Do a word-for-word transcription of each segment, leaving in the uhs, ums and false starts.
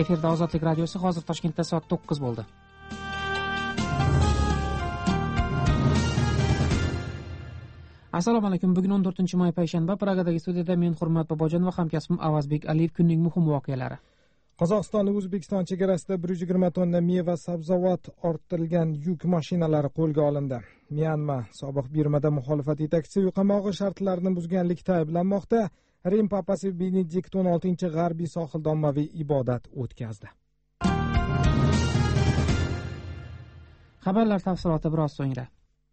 Efirda Ozodlik radiosi. Hozir Toshkentda soat to'qqiz bo'ldi. Assalomu alaykum. Bugun o'n to'rtinchi may payshanba. Pragadagi studiyada men Hurmat Bobojon va hamkasbim Avazbek Aliyev. Kunning muhim voqealari. Qozog'iston va O'zbekiston chegarasida bir yuz yigirma tonna meva sabzavot ortilgan yuk mashinalari qo'lga olindi. Myanma sobiq Birmada muxolifat yetakchisi qamoqi shartlarini buzganlikda ayblanmoqda. Rim papasi Benedikt o'n oltinchi g'arbiy sohilda ommaviy ibodat o'tkazdi. Xabarlar tafsiloti biroz so'ngra.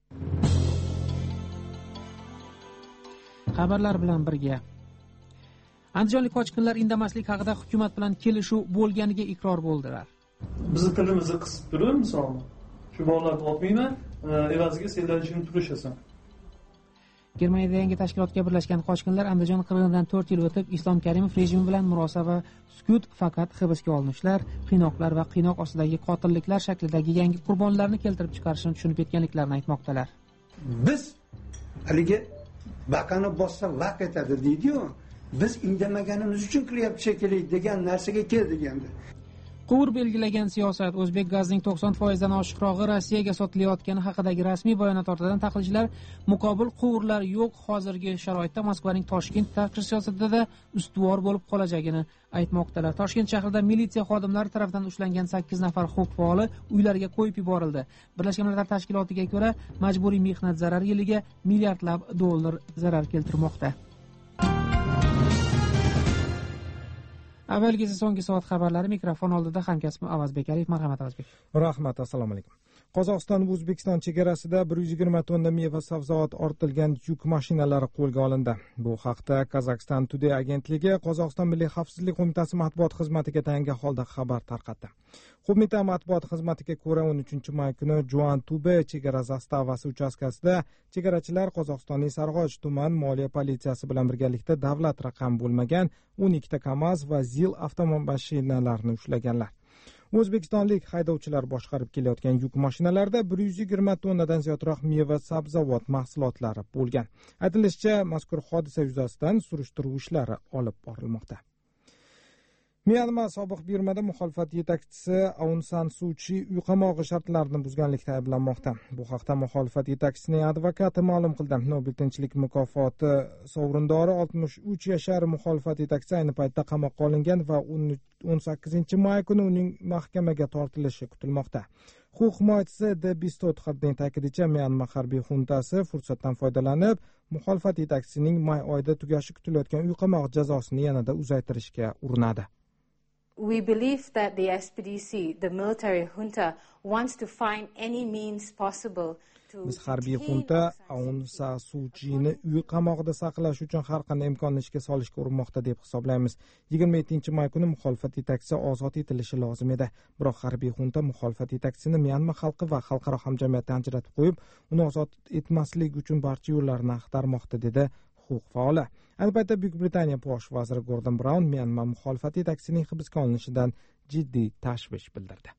Xabarlar bilan birga Andijonlik qochqinlar indamaslik haqida hukumat bilan kelishuv bo'lganiga iqror bo'ldilar. Bizni tilimizni qisib turib, misolni shu bolalarni olmayman, evaziga sendan ishini turishasan. Germaniyada yangi tashkilotga birlashgan qochqinlar Andijon qirg'inidan to'rt yil o'tib Islom Karimov rejimi bilan murosa va sukut faqat hibsga olinishlar, qiynoqlar va qiynoq ostidagi qotilliklar shaklidagi yangi qurbonlarni keltirib chiqarishini tushunib yetganliklarini aytmoqdalar. Biz haligi vaqani bossa vaq etadi deydi-yu. Biz indamaganimiz uchun qilyapti shekilli degan narsaga keldik endi. Quvur belgilagan siyosat O'zbek gazining to'qson foiz dan oshiqrog'i Rossiyaga sotilayotgani haqidagi rasmiy bayonot ortidan tahlilchilar muqobil quvurlar yo'q, hozirgi sharoitda Moskvaning Toshkent tashqi siyosatida ustuvor bo'lib qolajagini aytmoqdalar. Toshkent shahrida militsiya xodimlari tomonidan ushlangan sakkiz nafar huquq faoli uylariga qo'yib yuborildi. Birlashgan Millatlar Tashkilotiga ko'ra, majburiy mehnat zarari yiliga milliardlab dollar zarar keltirmoqda. Avvalgi so'nggi soat xabarlari mikrofon oldida hamkasbim Avazbek Aliyev. Marhamat Avazbek. Rahmat, assalomu alaykum. Qozog'iston va O'zbekiston chegarasida bir yuz yigirma tonna meva sabzavot ortilgan yuk mashinalari qo'lga olindi. Bu haqda Kazakhstan Today agentligi Qozog'iston Milliy xavfsizlik qo'mitasi matbuot xizmatiga tayangan holda xabar tarqatdi. Qo'mita matbuot xizmatiga ko'ra, o'n uchinchi may kuni Juan-Tube chegara zastavasi uchastkasida chegarachilar Qozog'istonning Sarg'och tuman moliya politsiyasi bilan birgalikda davlat raqami bo'lmagan o'n ikkita KAMAZ va ZIL avtomashinalarini ushlaganlar. O'zbekistonlik haydovchilar boshqarib kelayotgan yuk mashinalarida bir yuz yigirma tonnadan ziyodroq meva sabzavot mahsulotlari bo'lgan. Aytilishicha, mazkur hodisa yuzasidan surishtiruv ishlari olib borilmoqda. Myanma sobiq Birmada muxolifat yetakchisi Aung San Suu Kyi uy qamog'i shartlarini buzganlikda ayblanmoqda. Bu haqda muxolifat yetakchisining advokati ma'lum qildi. Nobel tinchlik mukofoti sovrindori oltmish uch yashar muxolifat yetakchisi ayni paytda qamoqqa olingan va o'n sakkizinchi may kuni uning mahkamaga tortilishi kutilmoqda. Huquq himoyachisi De Bistot Xardning ta'kidicha, Myanma harbiy xuntasi fursatdan foydalanib, muxolifat yetakchisining may oyida tugashi kutilayotgan uy qamog'i jazosini yanada uzaytirishga urinadi. We believe that the S P D C, the military junta, wants to find any means possible to Biz harbiy xunta Aung San Suu Kyini uy qamog'ida saqlash uchun har qanday imkonni ishga solishga urinmoqda deb hisoblaymiz. yigirma yettinchi may kuni muxolifat yetakchisi ozod etilishi lozim edi. Biroq harbiy xunta muxolifat yetakchisini Myanma xalqi va xalqaro hamjamiyatdan ajratib qo'yib, uni ozod etmaslik uchun barcha yo'llarni axtarmoqda, dedi huquq faoli. Ayni paytda Buyuk Britaniya bosh vaziri Gordon Brown Myanma muxolifat yetakchisining hibsga olinishidan jiddiy tashvish bildirdi.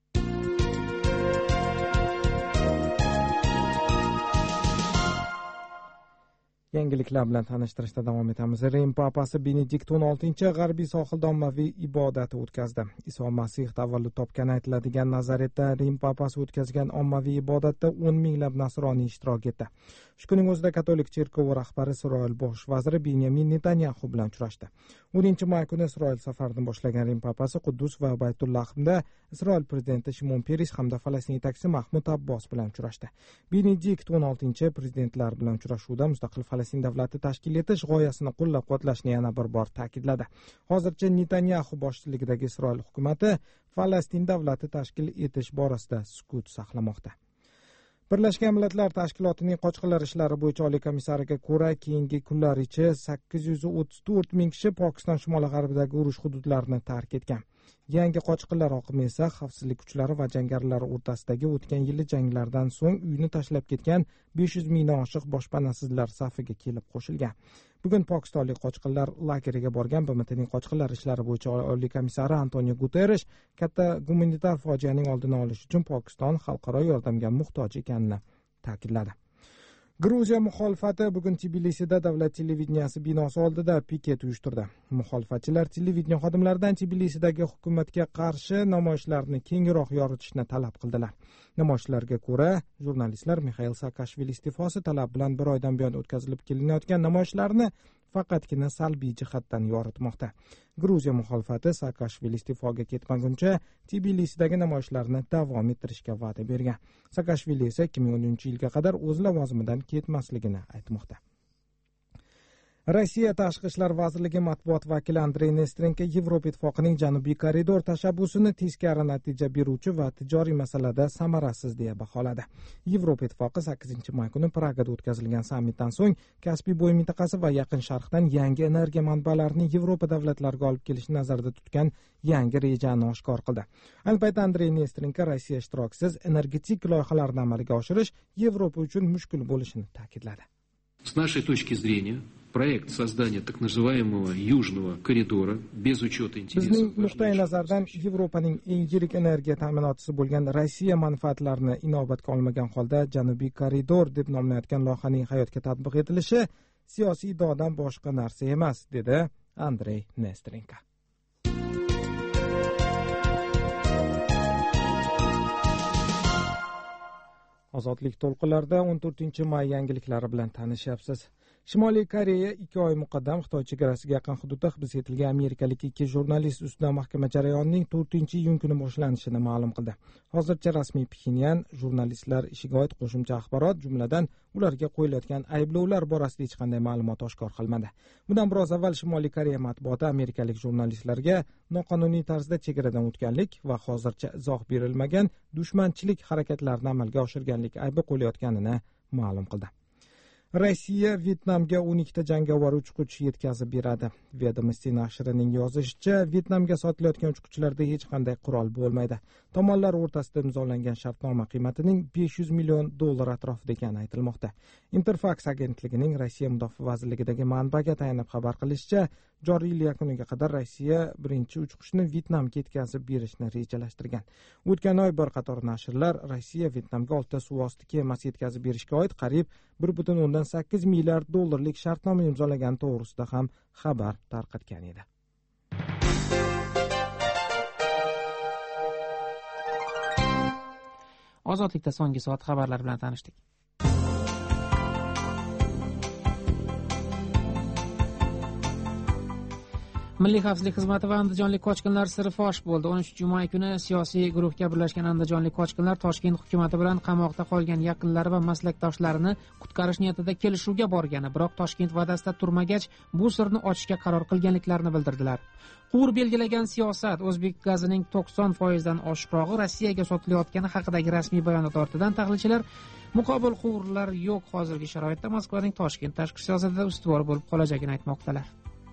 Yangiliklar bilan tanishtirishda davom etamiz. Rim papasi Benedikt o'n oltinchi g'arbiy sohilda ommaviy ibodat o'tkazdi. Iso Masih tavallud topgani aytiladigan Nazaretda Rim papasi o'tkazgan ommaviy ibodatda o'n minglab nasroniy ishtirok etdi. Shu kunning o'zida katolik cherkovi rahbari Isroil bosh vaziri Benyamin Netanyahu bilan uchrashdi. o'ninchi may kuni Isroil safarini boshlagan Rim papasi Quddus va Baytullahmda Isroil prezidenti Shimon Peres hamda Falastin yetakchisi Mahmud Abbos bilan uchrashdi. Benedikt o'n oltinchi prezidentlar bilan uchrashuvda mustaqil Falastin davlati tashkil etish g'oyasini qo'llab-quvvatlashni yana bir bor ta'kidladi. Hozircha Netanyahu boshchiligidagi Isroil hukumati Falastin davlati tashkil etish borasida sukut saqlamoqda. Birlashgan Millatlar Tashkilotining qochqinlar ishlari bo'yicha oliy komissariga ko'ra, keyingi kunlaricha sakkiz yuz o'ttiz to'rt ming kishi Pokiston shimoli-g'arbidagi urush hududlarini tark etgan. Yangi qochqinlar oqimi esa xavfsizlik kuchlari va jangarilar o'rtasidagi o'tgan yili janglardan so'ng uyini tashlab ketgan besh yuz mingdan oshiq boshpanasizlar safiga kelib qo'shilgan. Bugun pokistonlik qochqinlar lageriga borgan B M Tning qochqinlar ishlari bo'yicha oliy komissari Antonio Guterres katta gumanitar fojianing oldini olish uchun Pokiston xalqaro yordamga muhtoj ekanini ta'kidladi. Gruziya muxolifati bugun Tbilisida davlat televideniyasi binosi oldida piket uyushtirdi. Muxolifatchilar televideniya xodimlaridan Tbilisidagi hukumatga qarshi namoyishlarni kengroq yoritishni talab qildilar. Namoyishlarga ko'ra, jurnalistlar Mixail Saakashvili iste'fosi talab bilan bir oydan buyon o'tkazilib kelinayotgan namoyishlarni faqatgina salbiy jihatdan yoritmoqda. Gruziya muxolifati Saakashvili iste'foga ketmaguncha Tbilisidagi namoyishlarni davom ettirishga va'da bergan. Saakashvili esa ikki ming o'ninchi yilga qadar o'z lavozimidan ketmasligini aytmoqda. Rossiya Tashqi ishlar vazirligi matbuot vakili Andrey Nesterenko Yevropa ittifoqining Janubiy koridor tashabbusini teskari natija beruvchi va tijoriy masalada samarasiz deya baholadi. Yevropa ittifoqi sakkizinchi may kuni Pragada o'tkazilgan sammitdan so'ng Kaspiy bo'yi mintaqasi va Yaqin Sharqdan yangi energiya manbalarini Yevropa davlatlariga olib kelishni nazarda tutgan yangi rejani oshkor qildi. Ayni paytda Andrey Nesterenko Rossiya ishtirokisiz energetik loyihalarni amalga oshirish Yevropa uchun mushkul bo'lishini ta'kidladi. С нашей точки зрения, проект создания так называемого южного коридора без учета интересов. Bizning nuqtai nazardan Yevropaning eng yirik energiya ta'minotchisi bo'lgan Rossiya manfaatlarini inobatga olmagan holda Janubiy koridor deb nomlanayotgan loyihaning hayotga tatbiq etilishi siyosiy iddaodan boshqa narsa emas, dedi Andrey Nesterenko. Ozodlik to'lqinlarida o'n to'rtinchi may yangiliklari bilan tanishyapsiz. Shimoliy Koreya ikki oy muqaddam Xitoy chegarasiga yaqin hududda hibs etilgan amerikalik ikki jurnalist ustidan mahkama jarayonining to'rtinchi iyun kuni boshlanishini ma'lum qildi. Hozircha rasmiy Pxenyan jurnalistlar ishiga oid qo'shimcha axborot, jumladan ularga qo'yilayotgan ayblovlar borasida hech qanday ma'lumot oshkor qilmadi. Bundan biroz avval Shimoliy Koreya matbuoti amerikalik jurnalistlarga noqonuniy tarzda chegaradan o'tganlik va hozircha izoh berilmagan dushmanchilik harakatlarini amalga oshirganlik aybi qo'yilayotganini ma'lum qildi. Rossiya Vyetnamga o'n ikkita jangovar uchqich yetkazib beradi. Vedomosti nashrining yozishicha, Vyetnamga sotilayotgan uchqichlarda hech qanday qurol bo'lmaydi. Tomonlar o'rtasida imzolangan shartnoma qiymatining besh yuz million dollar atrofida ekani aytilmoqda. Interfax agentligining Rossiya mudofaa vazirligidagi manbaga tayanib xabar qilishicha, joriy yil yakuniga qadar Rossiya birinchi uchqichni Vyetnamga yetkazib berishni rejalashtirgan. O'tgan oy bir qator nashrlar Rossiya Vyetnamga oltita suvosti kemasi yetkazib berishga oid qariyb bir butun o'ndan sakkiz milliard dollarlik shartnoma imzolagani to'g'risida ham xabar tarqatgan edi. Ozodlikda so'nggi soat xabarlari bilan tanishdik. Milliy xavfsizlik xizmati va andijonlik qochqinlar siri fosh bo'ldi. o'n uchinchi may kuni siyosiy guruhga birlashgan andijonlik qochqinlar Toshkent hukumati bilan qamoqda qolgan yaqinlari va maslakdoshlarini qutqarish niyatida kelishuvga borgani, biroq Toshkent va'dasida turmagach, bu sirni ochishga qaror qilganliklarini bildirdilar. Qur belgilagan siyosat O'zbek gazining to'qson foizdan oshiqrog'i Rossiyaga sotilayotgani haqidagi rasmiy bayonot ortidan tahlilchilar muqobil quvurlar yo'q, hozirgi sharoitda Moskvaning Toshkent tashqi siyosatida ustuvor bo'lib qolajagini aytmoqdalar.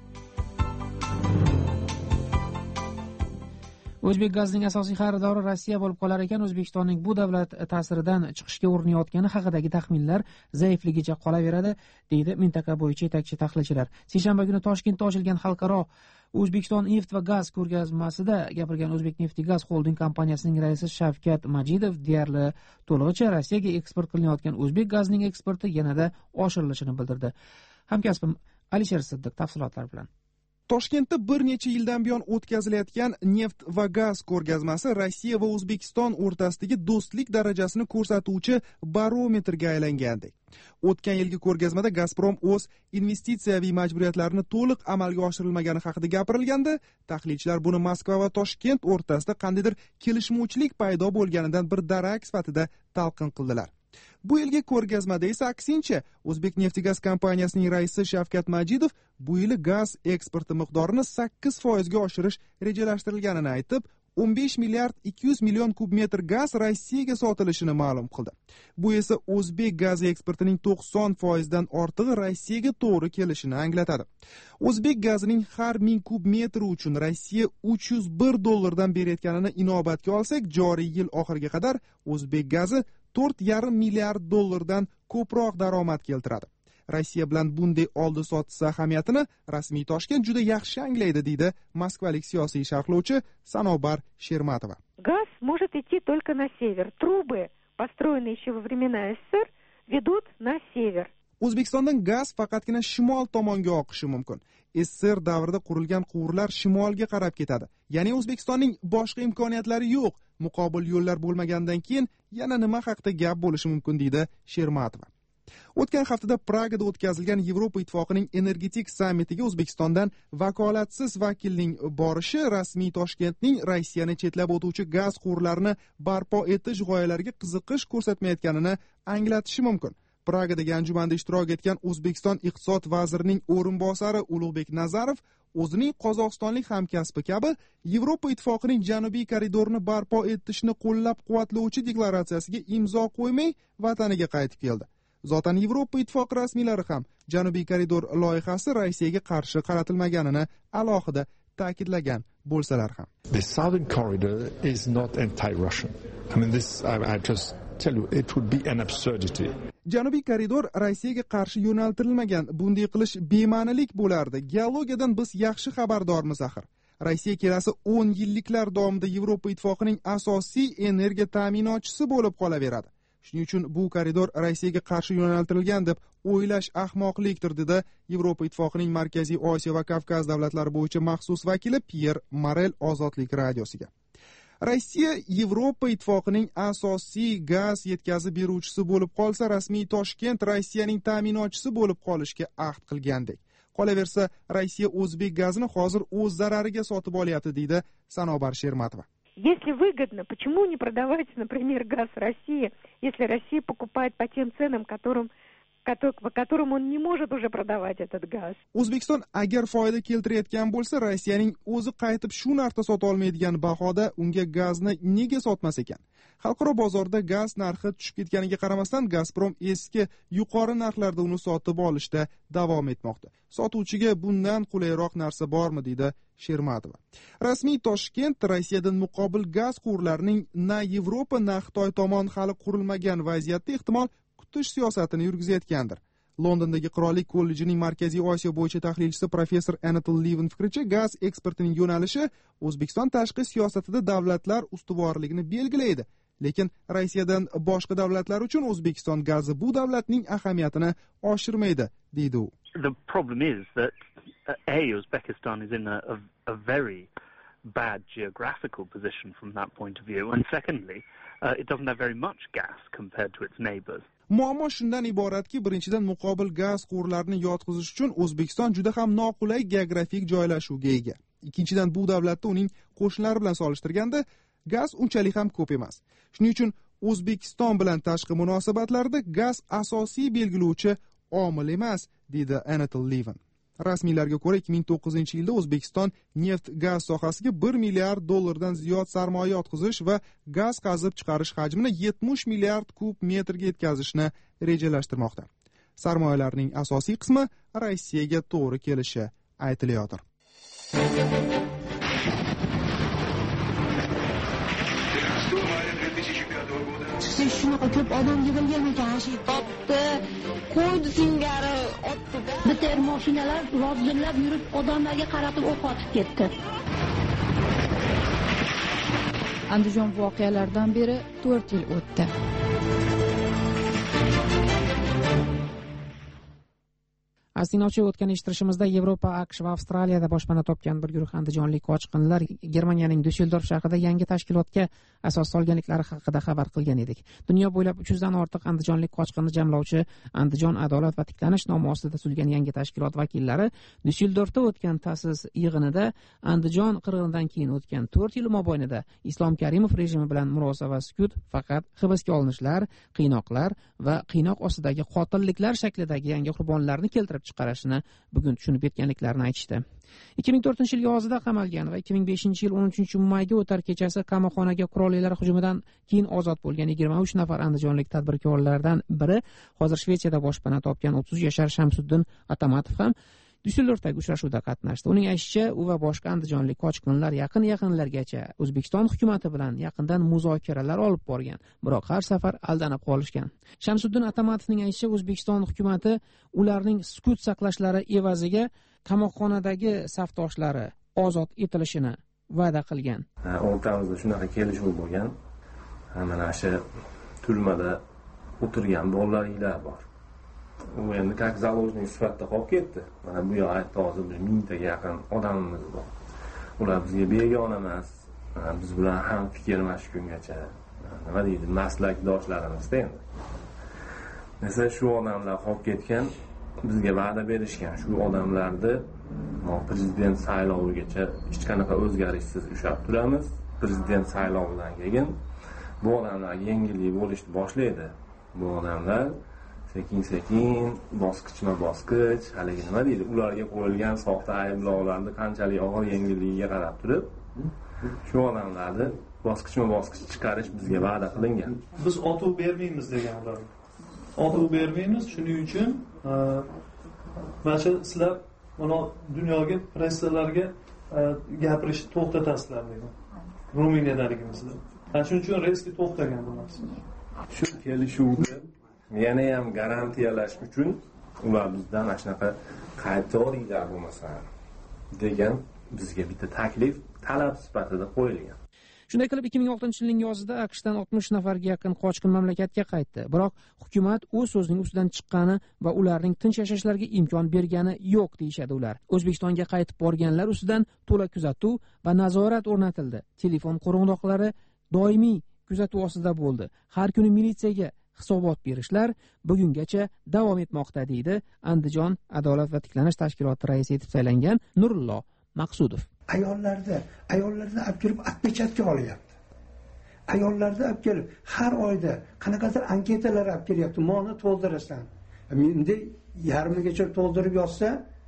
O'zbek gazining asosiy xaridori Rossiya bo'lib qolar ekan, O'zbekistonning bu davlat ta'siridan chiqishga urinayotgani haqidagi taxminlar zaifligicha qolaveradi, deydi mintaqa bo'yicha yetakchi tahlilchilar. Seshanba kuni Toshkentda ochilgan xalqaro O'zbekiston neft va gaz ko'rgazmasida gapirgan O'zbek Neftigaz Holding kompaniyasining raisi Shavkat Majidov deyarli to'lig'icha Rossiyaga eksport qilinayotgan O'zbek gazining eksporti yanada oshirilishini bildirdi. Hamkasbim Alisher Siddiq tafsilotlar bilan. Toshkentda bir necha yildan buyon o'tkazilayotgan neft va gaz ko'rgazmasi Rossiya va O'zbekiston o'rtasidagi do'stlik darajasini ko'rsatuvchi barometrga aylangandek. O'tgan yilgi ko'rgazmada Gazprom o'z investitsiyaviy majburiyatlarini to'liq amalga oshirilmagani haqida gapirilganda, tahlilchilar buni Moskva va Toshkent o'rtasida qandaydir kelishmovchilik paydo bo'lganidan bir darak sifatida talqin qildilar. Bu yilgi ko'rgazmada esa aksincha, O'zbek Neftigaz kompaniyasining raisi Shavkat Majidov bu yili gaz eksporti miqdorini sakkiz foizga oshirish rejalashtirilganini aytib, o'n besh milliard ikki yuz million kub metr gaz Rossiyaga sotilishini ma'lum qildi. Bu esa O'zbek gazi eksportining to'qson foizdan ortig'i Rossiyaga to'g'ri kelishini anglatadi. O'zbek gazining har ming kub metri uchun Rossiya uch yuz bir dollardan berayotganini inobatga olsak, joriy yil oxiriga qadar O'zbek gazi to'rt yarim milliard dollardan ko'proq daromad keltiradi. Rossiya bilan bunday oldi sotish ahamiyatini rasmiy Toshkent juda yaxshi anglaydi, deydi moskvalik siyosiy sharhlovchi Sanobar Shermatova. Газ может идти только на север. Трубы, построенные еще во времена СССР, ведут на север. O'zbekistondan gaz faqatgina shimol tomonga oqishi mumkin. S S R davrida qurilgan quvurlar shimolga qarab ketadi. Ya'ni O'zbekistonning boshqa imkoniyatlari yo'q. Muqobil yo'llar bo'lmagandan keyin yana nima haqida gap bo'lishi mumkin, deydi Shermatova. O'tgan haftada Pragada o'tkazilgan Yevropa ittifoqining energetik sammitiga O'zbekistondan vakolatsiz vakilning borishi rasmiy Toshkentning Rossiyani chetlab o'tuvchi gaz quvurlarini barpo etish g'oyalariga qiziqish ko'rsatmayotganini anglatishi mumkin. Pragadagi anjumanda ishtirok etgan O'zbekiston iqtisod vazirining o'rinbosari Ulug'bek Nazarov o'zining qozog'istonlik hamkasbi kabi Yevropa ittifoqining janubiy koridorini barpo etishni qo'llab-quvvatlovchi deklaratsiyasiga imzo qo'ymay vataniga qaytib keldi. Zotan Yevropa ittifoqi rasmiylari ham janubiy koridor loyihasi Rossiyaga qarshi qaratilmaganini alohida ta'kidlagan bo'lsalar ham. The southern corridor is not anti-Russian. I mean this I, I just tell you it would be an absurdity. Janubiy koridor Rossiyaga qarshi yo'naltirilmagan. Bunday qilish bema'nilik bo'lardi. Geologiyadan biz yaxshi xabardormiz axir. Rossiya kelasi o'n yilliklar davomida Yevropa ittifoqining asosiy energiya ta'minotchisi bo'lib qolaveradi. Shuning uchun bu koridor Rossiyaga qarshi yo'naltirilgan deb o'ylash ahmoqlikdir, dedi Yevropa ittifoqining Markaziy Osiyo va Kavkaz davlatlari bo'yicha maxsus vakili Pierre Morel Ozodlik radiosiga. Rossiya Yevropa ittifoqining asosiy gaz yetkazib beruvchisi bo'lib qolsa, rasmiy Toshkent Rossiyaning ta'minotchisi bo'lib qolishga ahd qilgandek. Qolaversa, Rossiya o'zbek gazini hozir o'z zarariga sotib olyapti, deydi Sanobar Shermatova. Если выгодно, почему не продавать, например, газ России, если Россия покупает по тем ценам, которым, по которым он не может уже продавать этот газ? O'zbekiston agar foyda keltirayotgan bo'lsa, Rossiyaning o'zi qaytib shu narxda sota olmaydigan bahoda unga gazni nega sotmas ekan? Xalqaro bozorda gaz narxi tushib ketganiga qaramasdan, Gazprom eski yuqori narxlarda uni sotib olishda davom etmoqda. Sotuvchiga bundan qulayroq narsa bormi, deydi Shermatova. Rasmiy Toshkent Rossiyadan muqobil gaz quvurlarining na Yevropa na Xitoy tomon hali qurilmagan vaziyatda ehtimol kutish siyosatini yurgizayotgandir. Londondagi Qirollik kollejining Markaziy Osiyo bo'yicha tahlilchisi professor Anatol Levin fikricha, gaz eksportining yo'nalishi O'zbekiston tashqi siyosatida davlatlar ustuvorligini belgilaydi. Lekin Rossiyadan boshqa davlatlar uchun O'zbekiston gazi bu davlatning ahamiyatini oshirmaydi, deydi u. The problem is that A, Uzbekistan is in a, a, a very bad geographical position from that point of view, and secondly, uh, it doesn't have very much gas compared to its neighbors. Muammo shundan iboratki, birinchidan muqobil gaz quvurlarini yotqizish uchun O'zbekiston juda ham noqulay geografik joylashuvga ega. Ikkinchidan, bu davlatda uning qo'shnilari bilan solishtirganda gaz unchalik ham ko'p emas. Shuning uchun O'zbekiston bilan tashqi munosabatlarda gaz asosiy belgilovchi omil emas, deydi Anatol Levin. Rasmiylarga ko'ra, ikki ming to'qqizinchi yilda O'zbekiston neft gaz sohasiga bir milliard dollardan ziyod sarmoya yotqizish va gaz qazib chiqarish hajmini yetmish milliard kub metrga yetkazishni rejalashtirmoqda. Sarmoyalarning asosiy qismi Rossiyaga to'g'ri kelishi aytilayotir. Siz shunaqa ko'p odam yig'ilgan ekan, ashi topdi, qo'ydi singari, otdi-da. Bitta mashinalar rozdillab yurib, odamlarga qaratib o'q otib ketdi. Andijon voqealaridan beri to'rt yil o'tdi. Astinochi o'tgan eshittirishimizda Yevropa, AQSh va Avstraliyada boshpana topgan bir guruh andijonlik qochqinlar Germaniyaning Düsseldorf shahrida yangi tashkilotga asos solganliklari haqida xabar qilgan edik. Dunyo bo'ylab uch yuzdan ortiq andijonlik qochqinni jamlovchi Andijon adolat va tiklanish nomi ostida tuzilgan yangi tashkilot vakillari Düsseldorfda o'tgan ta'sis yig'inida Andijon qirg'inidan keyin o'tgan to'rt yil mobaynida Islom Karimov rejimi bilan murosa va sukut faqat hibsga olinishlar, qiynoqlar va qiynoq ostidagi qotilliklar shaklidagi yangi qurbonlarni keltirib chiqarishini bugun tushunib yetganliklarini aytishdi. ikki ming to'rtinchi yil yozida qamalgan va ikki ming beshinchi yil o'n uchinchi mayga o'tar kechasi qamoqxonaga qurollilar hujumidan keyin ozod bo'lgan yigirma uch nafar andijonlik tadbirkorlardan biri hozir Shvetsiyada boshpana topgan o'ttiz yashar Shamsuddin Atamatov ham Düsseldorfdagi uchrashuvda qatnashdi. Uning aytishicha, u va boshqa andijonlik qochqinlar yaqin yaqinlargacha O'zbekiston hukumatı bilan yaqindan muzokaralar olib borgan, biroq har safar aldanib qolishgan. Shamsuddin Atamatovning aytishicha, O'zbekiston hukumatı ularning sukut saqlashlari evaziga qamoqxonadagi safdoshlari ozod etilishini va'da qilgan. O'rtamizda shunaqa kelishuv bo'lgan. Mana shu turmada o'tirgan bolalar bor. U endi как заложник sifatida qolib ketdi. Mana bu yoqda hozir biz mingtaga yaqin odamimiz bor. Ular bizga begona emas. Biz bilan ham fikr emas kungacha. Nima deydi, maslakdoshlarimiz endi. Mesela shu odamlar qolib ketgan, bizga va'da berishgan. Shu odamlarni prezident saylovigacha hech qanaqa o'zgarishsiz ushlab turamiz. Prezident saylovidan keyin bu odamlar yengillik bo'lishni boshlaydi. Bu odamlar sekin-sekin, bosqichma-bosqich, haligi nima deydi, ularga qo'yilgan soxta ayblovlarni qanchalik og'ir yengilligiga qarab turib, shu odamlarni bosqichma-bosqich chiqarish bizga va'da qilingan. Biz otuv bermaymiz degan ularga. Otuv bermaymiz, shuning uchun mana shu sizlar mana dunyoga pressalarga gapirishni to'xtatasizlar degan. Ruminiyadaligimizda. Ana shuning uchun reysga to'xtagan bu narsa. Shu kelishuvni yana ham garantiyalash uchun ular bizdan mana shunaqa qaytoringlar bo'lmasa degan bizga bitta taklif, talab sifatida qo'yilgan. Shunday qilib ikki ming oltinchi yilning yozida AQShdan oltmish nafarga yaqin qochqin mamlakatga qaytdi. Biroq hukumat o'z so'zining ustidan chiqqani va ularning tinch yashashlariga imkon bergani yo'q deyshadi ular. O'zbekistonga qaytib borganlar ustidan to'la kuzatuv va nazorat o'rnatildi. Telefon qo'ng'iroqlari doimiy kuzatuv ostida bo'ldi. Har kuni militsiyaga hisobot berishlar bugungacha davom etmoqda deydi Andijon adolat va tiklanish tashkiloti raisi etib saylangan Nurullo Maqsudov. Ayollarda, ayollarni olib kelib atpechatga olyapti. Ayollarni olib kelib har oyda qanaqadir anketalar olib kelyapti. Moni to'ldirasan. Endi yarmigacha to'ldirib yozsa,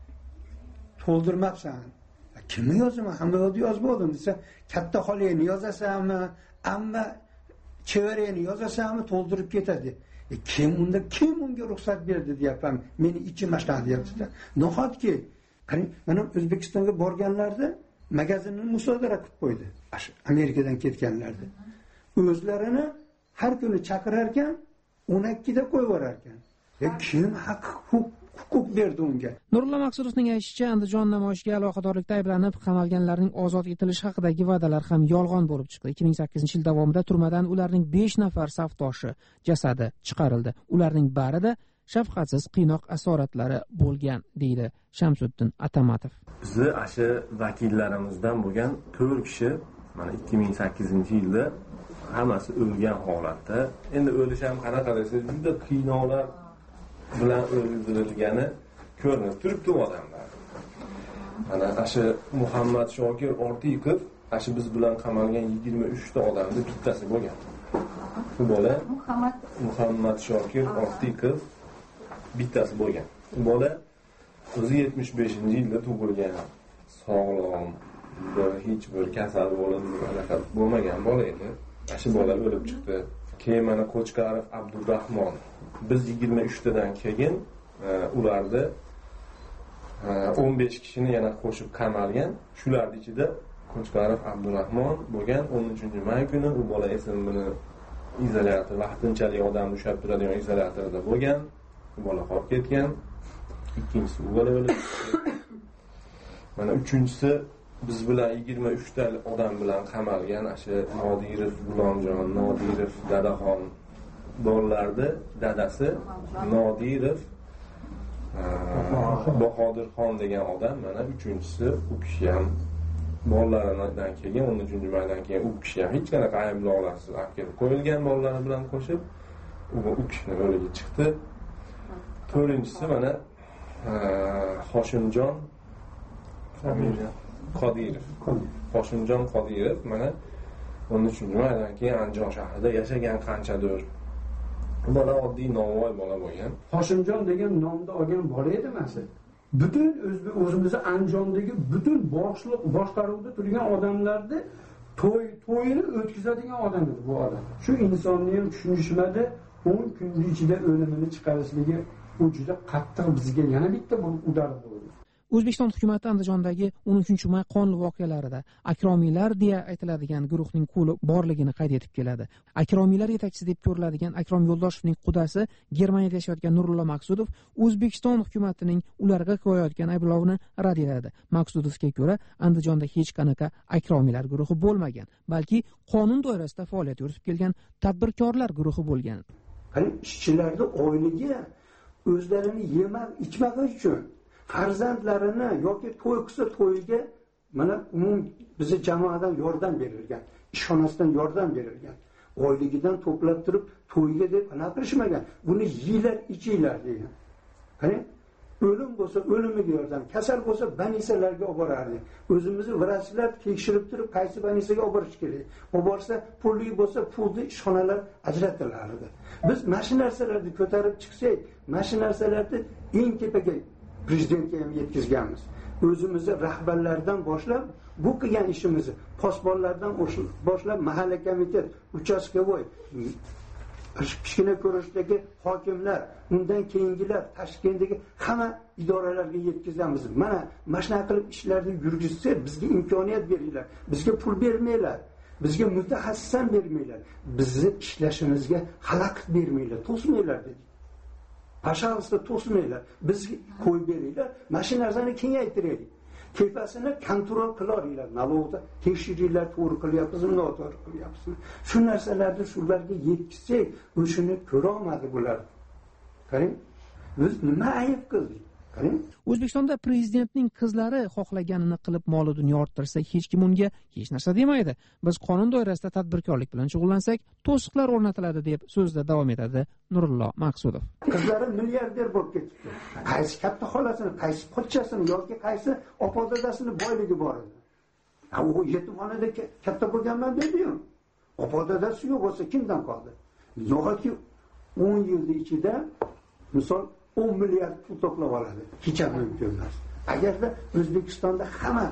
to'ldirmabsan. Kimni yozaman? Hamma yo'lda yozib bo'ldim desa, katta xoliyni yozasanmi, amma chevarani yozasanmi, to'ldirib ketadi. E, kim unda kim unga ruxsat berdi deyapman. Meni ichim ashtan deyapti-da. Nahotki, qarang, mana O'zbekistonga borganlarda magazinni musodara qilib qo'ydi. Amerikadan ketganlarni. O'zlarini har kuni chaqirar ekan, o'n ikkida qo'yib yuborar ekan. E, kim haq huquq berdi unga? Nurullo Maqsudovning aytishicha, Andijon namoyishiga aloqadorlikda ayblanib qamalganlarning ozod etilishi haqidagi va'dalar ham yolg'on bo'lib chiqdi. ikki ming sakkizinchi yil davomida turmadan ularning besh nafar safdoshi jasadi chiqarildi. Ularning barida shafqatsiz qiynoq asoratlari bo'lgan, deydi Shamsuddin Atamatov. Bizni asha vakillarimizdan bo'lgan to'rt kishi mana ikki ming sakkizinchi yilda hammasi o'lgan holatda. Endi o'lish ham qanaqa desa, juda qiynoqlar bilan o'ldirilgani ko'rinib turibdi odamlar. Mana asha Muhammad Shokir Ortiqov, asha biz bilan qamalgan yigirma uch ta odamning bittasi bo'lgan. Bu bola Muhammad Muhammad Shokir Ortiqov bittasi bo'lgan. Bu bola o'zi yetmish beshinchi yilda tug'ilgan, sog'lom, hech bir kasal bo'lmagan bola edi. Shu bola o'lib chiqdi. Keyin mana Qo'chqarov Abdurahmon, biz yigirma uch tadan keyin ularni o'n besh kishini yana qo'shib qamalgan. Shularning ichida Qo'chqarov Abdurahmon bo'lgan. o'n uchinchi may kuni u bola esimini izolyator, vaqtinchalik odam ushlab turadigan izolyatorda bo'lgan. Bu bola qolib ketgan. Ikkinchisi u bola o'lib chiqdi. Mana uchinchisi biz bilan yigirma uch ta odam bilan qamalgan o'sha Nodirov, Gulomjon, Nodirov, Dadaxon bolalardi dadasi Nodirov Bahodirxon degan odam, mana uchinchisi u kishi ham bolalaridan keyin o'n uchinchi maydan keyin u kishi ham hech qanaqa ayblovlarsiz olib kelib qo'yilgan bolalari bilan qo'shib u kishini o'ligi chiqdi. To'rtinchisi mana Hoshimjon familiya Qodirov. Hoshimjon Qodirov mana o'n uchinchi maydan keyin Andijon shahrida yashagan qanchadir. Bola oddiy novvoy bola bo'lgan. Hoshimjon degan nomni olgan bola edi masa. Butun o'zbek o'zimizni Andijondagi butun boshliq boshqaruvda turgan odamlarni to'y to'yini o'tkazadigan odam edi bu odam. Shu insonni ham tushunishmadi, o'n kun ichida o'limini chiqarishligi u juda qattiq bizga yana bitta bu udar bo'ldi. O'zbekiston hukumati Andijondagi o'n uchinchi may qonli voqealarida akromiylar deya aytiladigan guruhning qo'li borligini qayd etib keladi. Akromiylar yetakchisi deb ko'riladigan Akrom Yo'ldoshevning qudasi Germaniyada yashayotgan Nurullo Maqsudov O'zbekiston hukumatining ularga qo'yayotgan ayblovini rad etadi. Maqsudovga ko'ra, Andijonda hech qanaqa akromiylar guruhi bo'lmagan, balki qonun doirasida faoliyat yuritib kelgan tadbirkorlar guruhi bo'lgan. Qani ishchilarning oyligi o'zlarini yemak ichmak uchun farzandlarini yoki to'y qilsa to'yiga mana umum bizni jamoadan yordam berilgan, ishxonasidan yordam berilgan. Oyligidan to'plab turib to'yiga deb anaqa qilishmagan. Buni yeylar, ichinglar degan. Qani o'lim bo'lsa o'limiga yordam, kasal bo'lsa banisalarga olib borardi. O'zimizni vrachlar tekshirib turib qaysi banisaga olib borish kerak. Olib borsa pulli bo'lsa pulni ishxonalar ajratilardi. Biz mana narsalarni ko'tarib chiqsak, mana narsalarni eng tepaga prezidentga ham yetkazganmiz. O'zimizni rahbarlardan boshlab bu qilgan ishimizni posbonlardan boshlab mahalla komitet, uchastkovoy, kichkina ko'rishdagi hokimlar, undan keyingilar, Toshkentdagi hamma idoralarga yetkazamiz. Mana mana shunaqa qilib ishlarni yurgizsa, bizga imkoniyat beringlar, bizga pul bermanglar, bizga mutaxassislar bermanglar, bizni ishlashimizga xalaqit bermanglar, to'smanglar dedik. Pashavsda to'smanglar, bizga qo'y beringlar, mana shu narsani kengaytiraylik. Tepasini kontrol qilaringlar, nalovda tekshiringlar, to'g'ri qilyapsizmi, noto'g'ri qilyapsizmi. Shu narsalarni shularga yetkazsak, o'shini ko'ra olmadi bular. Qarang, biz nima ayb qildik? Qarang. O'zbekistonda prezidentning qizlari xohlaganini qilib mol dunyo orttirsa, hech kim unga hech narsa demaydi. Biz qonun doirasida tadbirkorlik bilan shug'ullansak, to'siqlar o'rnatiladi deb so'zda davom etadi Nurullo Maqsudov. Qizlari milliarder bo'lib ketdi. Qaysi katta xolasini, qaysi pochchasini yoki qaysi opa-dadasini boyligi bor edi. Ha, u yetimxonada katta bo'lganman dedi-yu. Opa-dadasi yo'q bo'lsa kimdan qoldi? Yo'qki o'n yil ichida misol o'n milliard pul to'plab oladi. Hech ham mumkin emas. Agarda O'zbekistonda hamma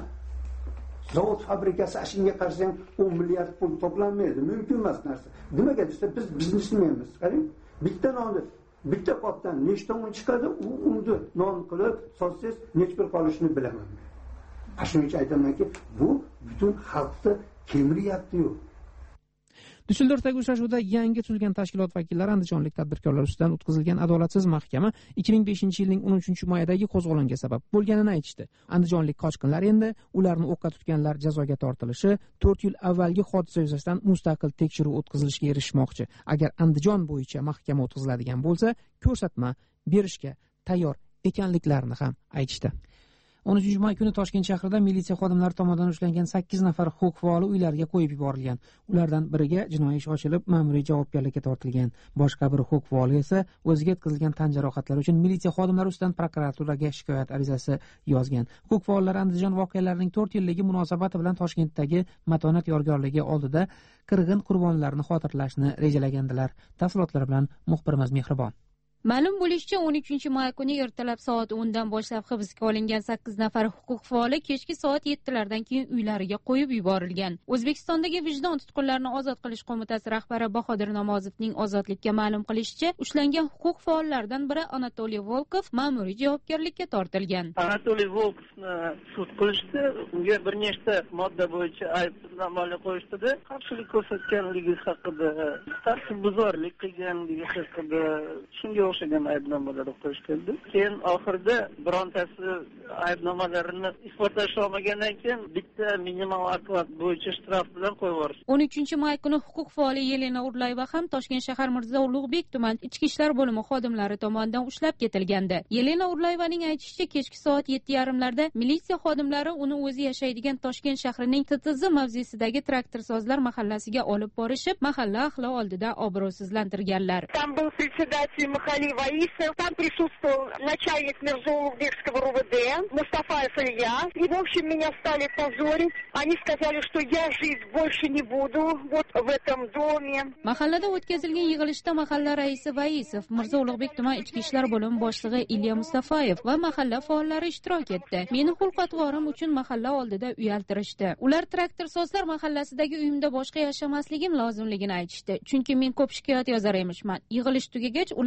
zavod fabrikasi ashunga qarasa ham o'n milliard pul to'planmaydi. Mumkin emas narsa. Nimaga desa biz biznesmenmiz. Qarang, bitta nonni, bitta qopdan nechta un chiqadi, u unni non qilib sotsangiz nech bir qolishini bilaman. Shuning uchun aytamanki, bu butun xalqni kemiryapti-yu. Düsseldorfdagi uchrashuvda yangi tuzilgan tashkilot vakillari andijonlik tadbirkorlar ustidan o'tkazilgan adolatsiz mahkama ikki ming beshinchi yilning o'n uchinchi mayidagi qo'zg'olonga sabab bo'lganini aytishdi. Andijonlik qochqinlar endi ularni o'qqa tutganlar jazoga tortilishi, to'rt yil avvalgi hodisa yuzasidan mustaqil tekshiruv o'tkazilishiga erishmoqchi. Agar Andijon bo'yicha mahkama o'tkaziladigan bo'lsa, ko'rsatma berishga tayyor ekanliklarini ham aytishdi. o'n uchinchi may kuni Toshkent shahrida militsiya xodimlari tomonidan ushlangan sakkiz nafar huquq faoli uylariga qo'yib yuborilgan. Ulardan biriga jinoiy ish ochilib, ma'muriy javobgarlikka tortilgan. Boshqa bir huquq faoli esa o'ziga yetkazilgan tan jarohatlari uchun militsiya xodimlari ustidan prokuraturaga shikoyat arizasi yozgan. Huquq faollari Andijon voqealarining to'rt yilligi munosabati bilan Toshkentdagi Matonat yorgonligi oldida qirg'in qurbonlarni xotirlashni rejalagandilar. Tafsilotlar bilan muxbirimiz Mehribon. Ma'lum bo'lishicha, o'n uchinchi may kuni ertalab soat o'ndan boshlab hibsga olingan sakkiz nafar huquq faoli kechki soat yettilardan keyin uylariga qo'yib yuborilgan. O'zbekistondagi Vijdon tutqunlarini ozod qilish qo'mitasi rahbari Bahodir Namozovning ozodlikka ma'lum qilishicha, ushlangan huquq faollaridan biri Anatoliy Volkov ma'muriy javobgarlikka tortilgan. Anatoliy Volkovni sud qilishdi, unga bir nechta modda bo'yicha aybnomalar qo'yishdi. Qarshilik ko'rsatganligi haqida, tartibbuzarlik qilganligi haqida, shunga o'xshagan aybnomalar qo'yishdi. Keyin oxirida birontasi aybnomalarini isbotlash olmagandan keyin bitta minimal oklad bo'yicha shtraf bilan qo'yib yuborishdi. o'n uchinchi may kuni huquq faoli Yelena Urlayeva ham Toshkent shahar Mirzo Ulug'bek tuman ichki ishlar bo'limi xodimlari tomonidan ushlab ketilgandi. Yelena Urlayevaning aytishicha, kechki soat yetti yarim larda militsiya xodimlari uni o'zi yashaydigan Toshkent shahrining T T Z mavzesidagi traktorsozlar mahallasiga olib borishib, mahalla ahli oldida obro'sizlantirganlar. Там был председатель Махали Ваисов, там присутствовал начальник Мирзоулугбекского РУВД, Мустафаев Илья. И, в общем, меня стали позорить. Они сказали, что я жить больше не буду вот в этом доме. Mahallada o'tkazilgan yig'ilishda mahalla raisi Vaisov, Mirzo Ulug'bek tuman ichki ishlar bo'limi boshlig'i Ilya Mustafayev va mahalla faollari ishtirok etdi. Meni xulq-atvorim uchun mahalla oldida uyaltirishdi. Ular traktorsozlar mahallasidagi uyimda boshqa yashamasligim lozimligini aytishdi. Chunki men ko'p shikoyat yozar emishman. Yig'ilish tugagach, ular meni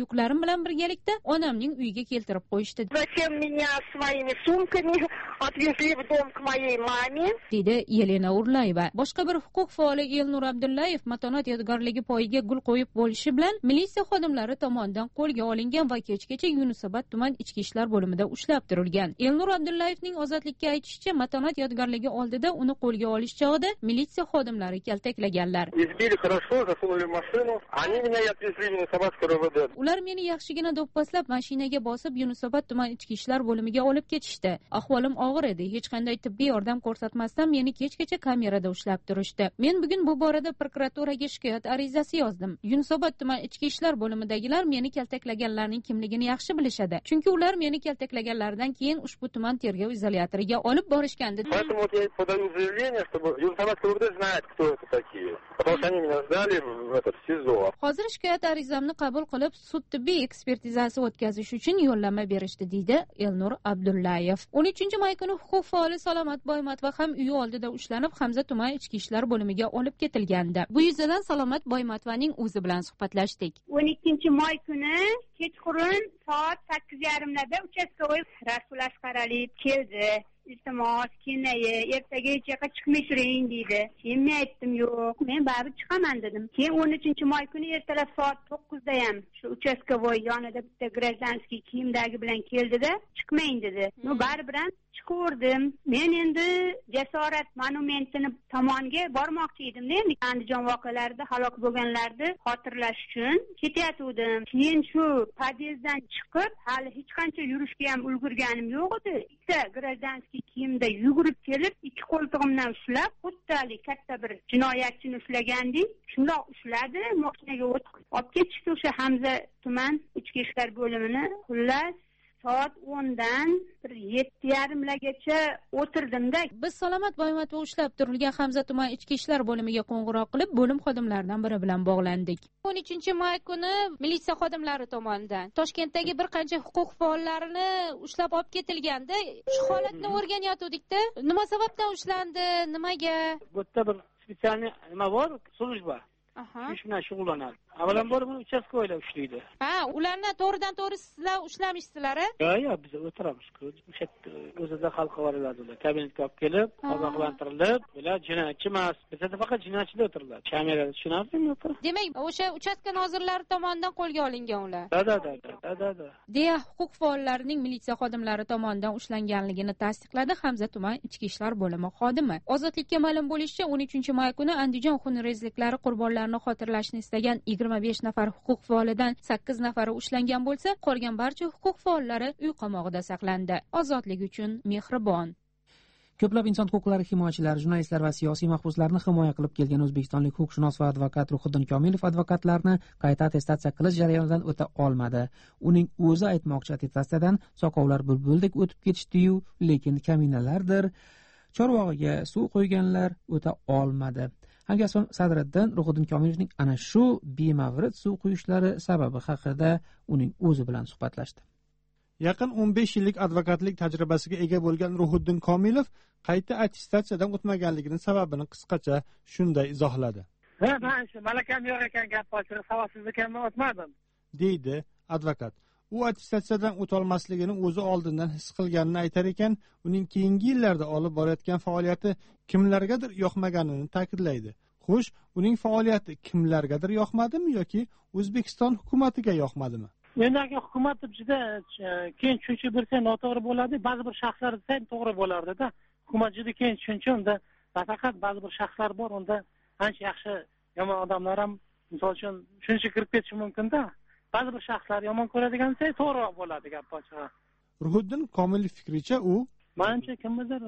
yuklarim bilan birgalikda onamning uyiga keltirib qo'yishdi. Затем меня своими сумками отвезли в дом к моей маме. Dedi Yelena Urlayeva. Boshqa bir huquq faoli Elnur Abdullayev matonat yodgorligi poyiga gul qo'yib bo'lishi bilan militsiya xodimlari tomonidan qo'lga olingan va kechgacha Yunusobod tuman ichki ishlar bo'limida ushlab turilgan. Elnur Abdullayevning ozodlikka aytishicha, matonat yodgorligi oldida uni qo'lga olish chog'ida militsiya xodimlari kaltaklaganlar. Избили хорошо, засунули в машину. Они меня и отвезли в Юнусободское РОВД. Ular meni yaxshigina do'pposlab mashinaga bosib Yunusobod tuman ichki ishlar bo'limiga olib ketishdi. Ahvolim og'ir edi. Hech qanday tibbiy yordam ko'rsatmasdan meni kechgacha kamerada ushlab turishdi. Men bugun bu borada prokuraturaga shikoyat arizasi yozdim. Yunusobod tuman ichki ishlar bo'limidagilar meni kaltaklaganlarning kimligini yaxshi bilishadi. Chunki ular meni kaltaklaganlaridan keyin ushbu tuman tergov izolyatoriga olib borishgandi. Поэтому вот я подаю заявление, чтобы Юнусободское РОВД знает, кто это такие. Потому что они меня сдали в этот СИЗО. Hozir shikoyat arizamni qabul qilib, sud tibbiy ekspertizasi o'tkazish uchun yo'llanma berishdi, deydi Elnur Abdullayev. o'n uchinchi may kuni huquq faoli Salomat Boymatova ham uyi oldida ushlanib, Hamza tuman ichki ishlar bo'limiga olib ketilgandi. Bu yuzadan Salomat Boymatovaning o'zi bilan suhbatlashdik. o'n ikkinchi may kuni kechqurun soat sakkiz yarim larda uchastkovoy Rasul Asqaraliyev keldi. Iltimos, kenayi, ertaga hech yoqqa chiqmay turing deydi. Keyin men aytdim, yo'q, men baribir chiqaman dedim. Keyin o'n uchinchi may kuni ertalab soat to'qqizda ham shu uchastkovoy yonida bitta gражданский kiyimdagi bilan keldida, chiqmang dedi. Men baribir ham chiqaverdim. Men endi Jasorat monumentini tomonga bormoqchi edim-da, endi Andijon voqealarida halok bo'lganlarni xotirlash uchun ketayotgandim. Keyin shu podyezddan chiqib, hali hech qancha yurishga ham ulgurganim yo'q edi. Bitta gражданский kiyimda yugurib kelib, ikki qo'ltig'imdan ushlab, xuddi katta bir jinoyatchini ushlagandek, shundoq ushladi, mashinaga olib ketishdi o'sha Hamza tuman ichki ishlar bo'limini. Xullas soat o'ndan bir yetti yarimlargacha o'tirdim-da. Biz Salomat Boymatova ushlab turilgan Hamza tuman ichki ishlar bo'limiga qo'ng'iroq qilib, bo'lim xodimlaridan biri bilan bog'landik. o'n uchinchi may kuni militsiya xodimlari tomonidan Toshkentdagi bir qancha huquq faollarini ushlab olib ketilganda, shu holatni o'rganayotgandik-da. Nima sababdan ushlandi, nimaga? Bu yerda bir spetsialniy nima bor, slujba. Aha. Ish bilan shug'ullanadi. Avvalambor buni uchastkovoylar ushlaydi. Ha, ularni to'g'ridan to'g'ri sizlar ushlamishsizlar-a? Yo'q, yo'q, biz o'tiramiz-ku. O'sha o'zida hal qilaveradi ular. Kabinetga olib kelib, ogohlantirilib, ular jinoyatchi emas. Bizda faqat jinoyatchilar o'tiradi. Kamerada tushunasizmi? Demak, o'sha uchastka nozirlari tomonidan qo'lga olingan ular. Da, da, da, da, da, da. deya huquq faollarining militsiya xodimlari tomonidan ushlanganligini tasdiqladi Hamza tuman ichki ishlar bo'limi xodimi. Ozodlikka ma'lum bo'lishicha, o'n uchinchi may kuni Andijon xunrezliklari qurbonlarini xotirlashni istagan yigirma besh nafar huquq faolidan sakkiz nafari ushlangan bo'lsa, qolgan barcha huquq faollari uy qamog'ida saqlandi. Ozodlik uchun mehribon. Ko'plab inson huquqlari himoyachilari, jurnalistlar va siyosiy mahbuslarni himoya qilib kelgan o'zbekistonlik huquqshunos va advokat Ruhiddin Komilov advokatlarni qayta attestatsiya qilish jarayonidan o'ta olmadi. Uning o'zi aytmoqchi, attestatsiyadan soqovlar bulbuldek o'tib ketishdi-yu, lekin kaminalardir, chorvog'iga suv qo'yganlar o'ta olmadi. Hamkasbim Sadriddin Ruhiddin Komilovning ana shu bemavrid suv quyishlari sababi haqida uning o'zi bilan suhbatlashdi. Yaqin o'n besh yillik advokatlik tajribasiga ega bo'lgan Ruhiddin Komilov qayta attestatsiyadan o'tmaganligining sababini qisqacha shunday izohladi. Ha, men shu malakam yo'q ekan, gap ochig'i savodsizlik ekanman, o'tmadim, deydi advokat. U attestatsiyadan o'tolmasligini o'zi oldindan his qilganini aytar ekan, uning keyingi yillarda olib borayotgan faoliyati kimlargadir yoqmaganini ta'kidlaydi. Xo'sh, uning faoliyati kimlargadir yoqmadimi yoki O'zbekiston hukumatiga yoqmadimi? Mendagi hukumat juda keyin tushuncha bersa noto'g'ri bo'ladi, ba'zi bir shaxslar desa to'g'ri bo'lardi-da. Hukumat juda keyin tushuncha, unda faqat ba'zi bir shaxslar bor, unda ancha yaxshi yomon odamlar ham misol uchun shuncha kirib ketishi mumkin-da. Ba'zi bir shaxslar yomon ko'radigan desa to'g'riroq bo'ladi gap ochig'i. Ruhiddin Komilov fikricha, u menimcha kimdir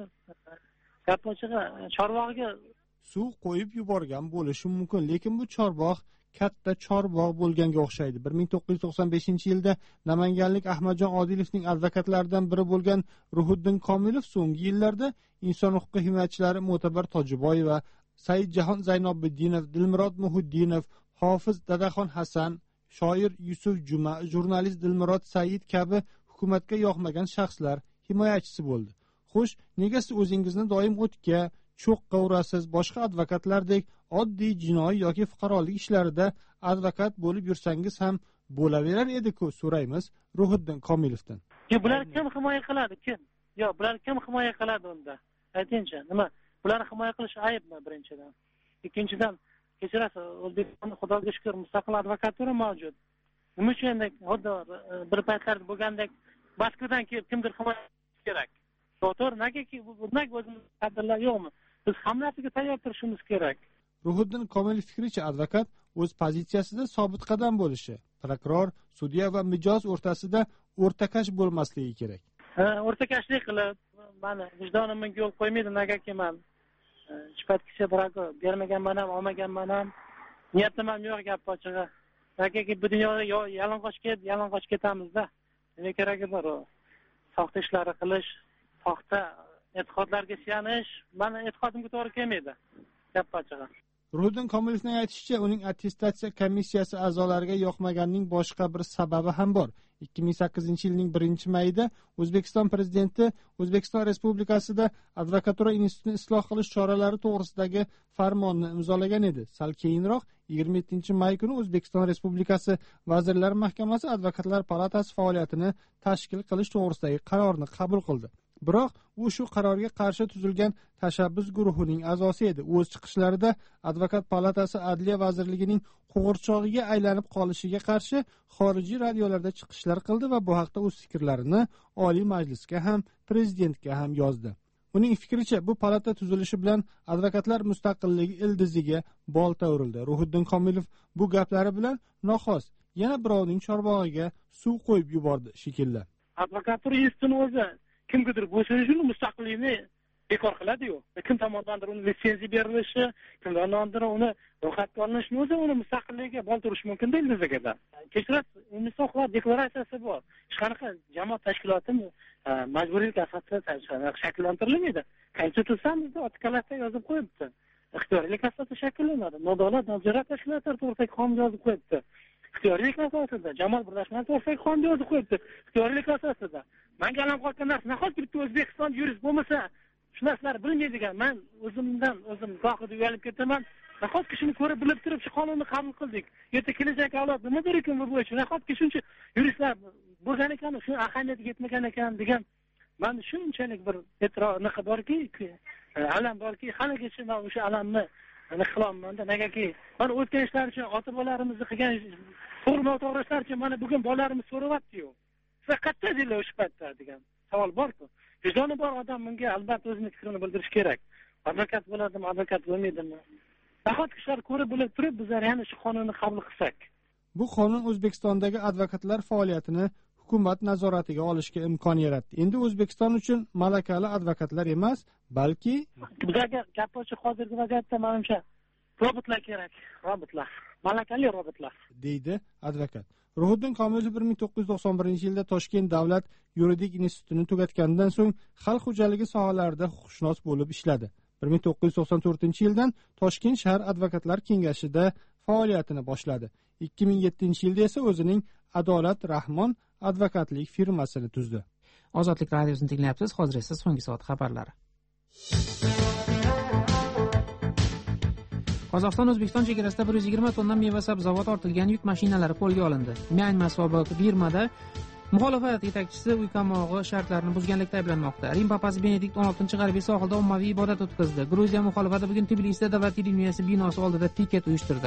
gap ochig'i chorvog'iga suv qo'yib yuborgan bo'lishi mumkin, lekin bu chorbog' katta chorbog' bo'lganga o'xshaydi. bir ming to'qqiz yuz to'qson beshinchi yilda namanganlik Ahmadjon Odilovning advokatlaridan biri bo'lgan Ruhiddin Komilov so'nggi yillarda inson huquqi himoyachilari Mo'tabar Tojiboyeva, Saidjahon Zaynobiddinov, Dilmurod Muhiddinov, Hofiz Dadaxon Hasan, shoir Yusuf Juma, jurnalist Dilmurod Said kabi hukumatga yoqmagan shaxslar himoyachisi bo'ldi. Xo'sh, nega siz o'zingizni doim o'tga, cho'qqa urasiz? Boshqa advokatlardek oddiy jinoiy yoki fuqarolik ishlarida advokat bo'lib yursangiz ham bo'laverar edi-ku, so'raymiz Ruhiddin Komilovdan. Bular kim himoya qiladi? Kim? Yo, bular kim himoya qiladi unda? Aytingchi, nima? Bularni himoya qilish aybmi birinchidan? Ikkinchidan, kechirasiz, O'zbekistonda Xudoga shukr mustaqil advokatura mavjud. Nima uchun endi xuddi bir paytlar bo'lgandek Moskvadan kelib kimdir himoya qilish kerak? To'g'ri, negaki bunday o'zimiz tadbirlar yo'qmi? Biz hammasiga tayyor turishimiz kerak. Ruhiddin Komilov fikricha, advokat o'z pozitsiyasida sobit qadam bo'lishi, prokuror, sudya va mijoz o'rtasida o'rtakash bo'lmasligi kerak. Ha, o'rtakashlik qilib, mani vijdonimga yo'l qo'ymaydi, negaki men sifatgacha biroq bermaganman ham, olmaganman ham, niyatim ham yo'q, gap ochig'i. Negaki bu dunyoda yalang'och kelib, yalang'och ketamizda. Nima keragi bor u? Soxta ishlar qilish, soxta e'tiqodlarga suyanish, meni e'tiqodimga to'g'ri kelmaydi. Gap ochig'i. Ruhiddin Komilovning aytishicha, uning attestatsiya komissiyasi a'zolariga yoqmaganining boshqa bir sababi ham bor. ikki ming sakkizinchi yilning birinchi mayida O'zbekiston prezidenti O'zbekiston Respublikasida advokatura institutini isloh qilish choralari to'g'risidagi farmonni imzolagan edi. Sal keyinroq yigirma yettinchi may kuni O'zbekiston Respublikasi Vazirlar Mahkamasi Advokatlar palatasi faoliyatini tashkil qilish to'g'risidagi qarorni qabul qildi. Biroq u shu qarorga qarshi tuzilgan tashabbus guruhining a'zosi edi. O'z chiqishlarida Advokat palatasi Adliya vazirligining qo'g'irchog'iga aylanib qolishiga qarshi xorijiy radiolarda chiqishlar qildi va bu haqda o'z fikrlarini Oliy Majlisga ham, prezidentga ham yozdi. Uning fikricha, bu palata tuzilishi bilan advokatlar mustaqilligi ildiziga bolta urildi. Ruhiddin Komilov bu gaplari bilan noxos yana birovning chorbog'iga suv qo'yib yubordi shekilli. Advokatura institutini o'zi kimgadir bo'sinishi mustaqillikni bekor qiladi-yu. Kim tomonidandir uni litsenziya berilishi, kim tomonidandir uni ro'yxatga olinishi o'zi uni mustaqilligiga bolta urish mumkin deydi bizga. Kechirasiz, Umumiy huquqlar deklaratsiyasi bor. Hech qanaqa jamoat tashkiloti majburiylik asosida shakllantirilmaydi. Konstitutsiyamizda ot kalatda yozib qo'yibdi. Ixtiyoriylik asosida shakllanadi. Nodavlat nojo'ra tashkilotlar to'g'risidagi qonun yozib qo'yibdi. Ixtiyoriylik asosida jamoat birlashmasi to'g'risidagi qonun yozib qo'yibdi. Ixtiyoriylik asosida. Menga alam qolgan narsa nahot bitta O'zbekiston yurist bo'lmasa, shu narsalar bilmaydigan. Men o'zimdan o'zim gohida uyalib ketaman. Nahotki shuni ko'rib bilib turib shu qonunni qabul qildik. Erta kelajak avlod nima der ekan bu bo'yicha? Nahotki shuncha yuristlar bo'lgan ekan, shu ahamiyatiga yetmagan ekan degan. Men shunchalik bir e'tirofni borki, alam borki, haligacha men o'sha alamni qilolmanda. Negaki mana o'tgan ishlar uchun ota-bobolarimizni qilgan to'g'ri ishlar uchun mana bugun bolalarimiz so'rayapti-yu. Siz qayerda edinglar o'sha paytda degan savol bor-ku. Vijdoni bor odam bunga albatta o'zining fikrini bildirish kerak. Advokat bo'ladimi, advokat bo'lmaydimi? Nahotki ishlar ko'rib bilib turib, bizlar yana shu qonunni qabul qilsak. Bu qonun O'zbekistondagi advokatlar faoliyatini hukumat nazoratiga olishga imkon yaratdi. Endi O'zbekiston uchun malakali advokatlar emas, balki bizga gap ochib hozirgi vaziyatda menimcha robotlar kerak, robotlar, malakali robotlar, deydi advokat. Ruhiddin Komilov bir ming to'qqiz yuz to'qson birinchi yilda Toshkent davlat yuridik institutini tugatganidan so'ng xalq xo'jaligi sohalarida huquqshunos bo'lib ishladi. bir ming to'qqiz yuz to'qson to'rtinchi yildan Toshkent shahar advokatlar kengashida faoliyatini boshladi. ikki ming yettinchi yilda esa o'zining Adolat Rahmon advokatlik firmasini tuzdi. Ozodlik radiosini tinglayapsiz. Hozir esa so'nggi soat xabarlari. Qozog'iston O'zbekiston chegarasida bir yuz yigirma tonna meva-sabzavot ortilgan yuk mashinalari qo'lga olindi. Myanma sobiq Birmada muxolifat yetakchisi uy qamog'i shartlarini buzganlikda ayblanmoqda. Rim papasi Benedikt o'n oltinchi g'arbiy sohilda ommaviy ibodat o'tkazdi. Gruziya muxolifati bugun Tbilisida davlat televideniyasi binosi oldida piket uyushtirdi.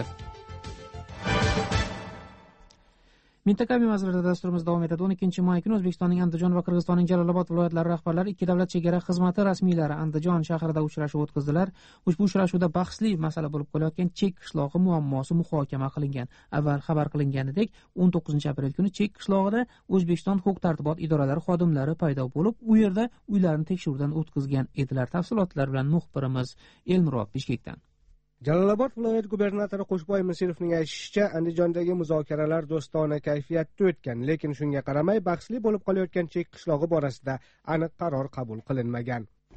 Mintaqaviy masalalar dasturimiz davom etadi. o'n ikkinchi may kuni O'zbekistonning Andijon va Qirg'izistonning Jalolobod viloyatlari rahbarlari ikki davlat chegara xizmati rasmiylari Andijon shahrida uchrashuv o'tkazdilar. Ushbu uchrashuvda bahsli masala bo'lib qolayotgan Chek qishlog'i muammosi muhokama qilingan. Avval xabar qilinganidek, o'n to'qqizinchi aprel kuni Chek qishlog'ida O'zbekiston huquq-tartibot idoralari xodimlari paydo bo'lib, u yerda uylarni tekshiruvdan o'tkazgan edilar. Tafsilotlar bilan muxbirimiz Elmurod Bishkekdan. Jalolobod viloyat gubernatori Qo'shboy Misirovning aytishicha, Andijondagi muzokaralar do'stona kayfiyatda o'tgan, lekin shunga qaramay bahsli bo'lib qolayotgan Chek qishlog'i borasida aniq qaror qabul qilinmagan.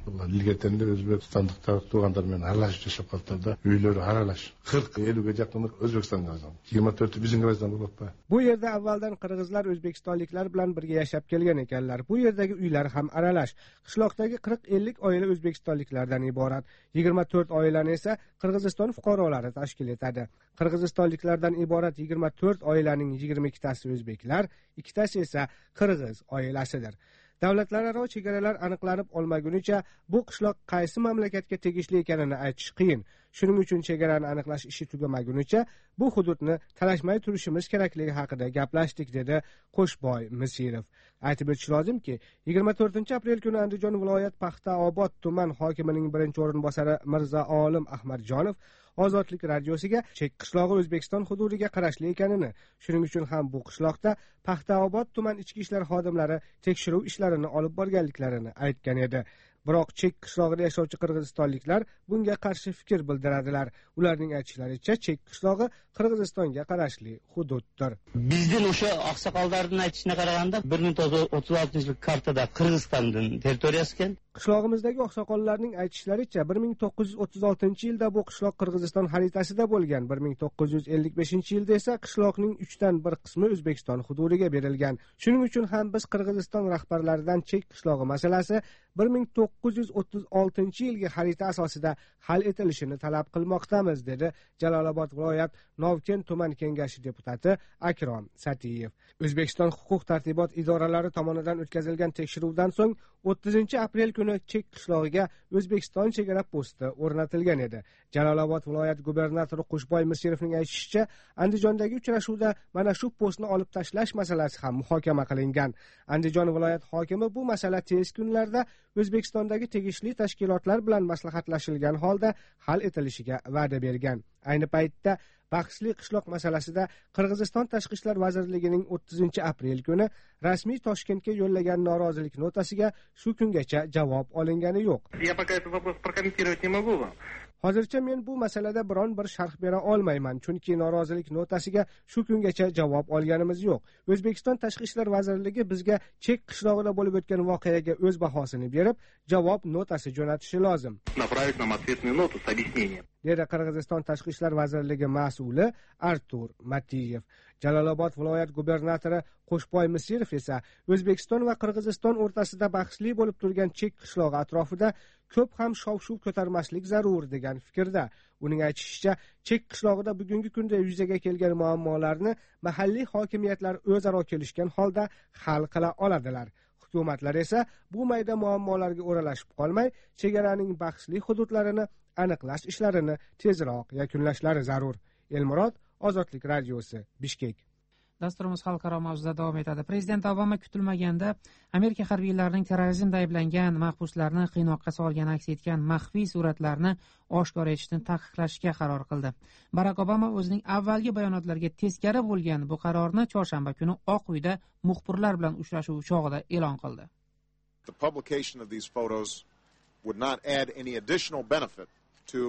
ilgatenler O'zbekistonliklar tug'anlar bilan aralashib yashab qoldilarda uylari aralash qirq elliga yaqin O'zbekistonga qolgan yigirma to'rtta bizning g'azdan bo'libdi. Bu yerda avvaldan qirg'izlar o'zbekistonliklar bilan birga yashab kelgan ekanlar. Bu yerdagi uylar ham aralash. Qishloqdagi qirq ellik oila o'zbekistonliklardan iborat. yigirma to'rt oilani esa Qirg'iziston fuqarolari tashkil etadi. Qirg'izistonliklardan iborat yigirma to'rt oilaning yigirma ikkitasi o'zbeklar, ikkitasi esa qirg'iz oilasidir. Davlatlararo chegaralar aniqlanib olmagunicha bu qishloq qaysi mamlakatga tegishli ekanini aytish qiyin. Shuning uchun chegarani aniqlash ishi tugamagunicha bu hududni talashmay turishimiz kerakligi haqida gaplashdik, dedi Qo'shboy Misirov. Aytib o'tish lozimki, yigirma to'rtinchi aprel kuni Andijon viloyat Paxtaobod tuman hokimining birinchi o'rinbosari Mirzo Olim Ahmadjonov Ozodlik radiosiga chek qishlog'i O'zbekiston hududiga qarashli ekanini, shuning uchun ham bu qishloqda Paxtaobod tuman ichki ishlar xodimlari tekshiruv ishlarini olib borganliklarini aytgan edi. Biroq chek qishlog'ida yashovchi qirg'izistonliklar bunga qarshi fikr bildiradilar. Ularning aytishlaricha, chek qishlog'i Qirg'izistonga qarashli hududdir. Bizdan o'sha oqsoqollarning aytishiga qaraganda bir ming to'qqiz yuz o'ttiz oltinchi yil kartada Qirg'izistonning territoriyasi ekan. Qishlog'imizdagi oqsoqollarning aytishlaricha bir ming to'qqiz yuz o'ttiz oltinchi yilda bu qishloq Qirg'iziston xaritasida bo'lgan. bir ming to'qqiz yuz ellik beshinchi yilda esa qishloqning uchdan bir qismi O'zbekiston hududiga berilgan. Shuning uchun ham biz Qirg'iziston rahbarlaridan chek qishlog'i masalasi bir ming to'qqiz yuz o'ttiz oltinchi yilgi xarita asosida hal etilishini talab qilmoqdamiz, dedi Jalolobod viloyat Novken tuman kengashi deputati Akrom Satiyev. O'zbekiston huquq tartibot idoralari tomonidan o'tkazilgan tekshiruvdan so'ng o'ttizinchi aprel kuni chek qishlog'iga O'zbekiston chegara posti o'rnatilgan edi. Jalolobod viloyat gubernatori Qo'shboy Misirovning aytishicha, Andijondagi uchrashuvda mana shu postni olib tashlash masalasi ham muhokama qilingan. Andijon viloyat hokimi bu masala tez kunlarda O'zbekistondagi tegishli tashkilotlar bilan maslahatlashilgan holda hal etilishiga va'da bergan. Ayni paytda bahsli qishloq masalasida Qirg'iziston Tashqi ishlar vazirligining o'ttizinchi aprel kuni rasmiy Toshkentga yo'llagan norozilik notasiga shu kungacha javob olingani yo'q. Я пока этот вопрос прокомментировать не могу вам. Hozircha men bu masalada biron bir sharh bera olmayman, chunki norozilik notasiga shu kungacha javob olganimiz yo'q. O'zbekiston Tashqi ishlar vazirligi bizga chek qishlog'ida bo'lib o'tgan voqeaga o'z bahosini berib, javob notasi jo'natishi lozim. Направить нам ответную ноту с объяснением. dedi Qirg'iziston Tashqi ishlar vazirligi mas'uli Artur Matiyev. Jalolobod viloyat gubernatori Qo'shboy Misirov esa O'zbekiston va Qirg'iziston o'rtasida bahsli bo'lib turgan chek qishlog'i atrofida ko'p ham shov-shuv ko'tarmaslik zarur degan fikrda. Uning aytishicha, chek qishlog'ida bugungi kunda yuzaga kelgan muammolarni mahalliy hokimiyatlar o'zaro kelishgan holda hal qila oladilar. Hukumatlar esa bu mayda muammolarga o'ralashib qolmay, chegaraning bahsli hududlarini aniqlash ishlarini tezroq yakunlashlari zarur. Elmurod, Ozodlik radiosi, Bishkek. Dasturimiz xalqaro mavzuda davom etadi. Prezident Obama kutilmaganda Amerika harbiylarining terrorizmda ayblangan mahbuslarni qiynoqqa solgani aks etgan maxfiy suratlarni oshkor etishni taqiqlashga qaror qildi. Barak Obama o'zining avvalgi bayonotlariga teskari bo'lgan bu qarorni chorshanba kuni Oq uyda muxbirlar bilan uchrashuv chog'ida e'lon qildi. The publication of these photos would not add any additional benefit to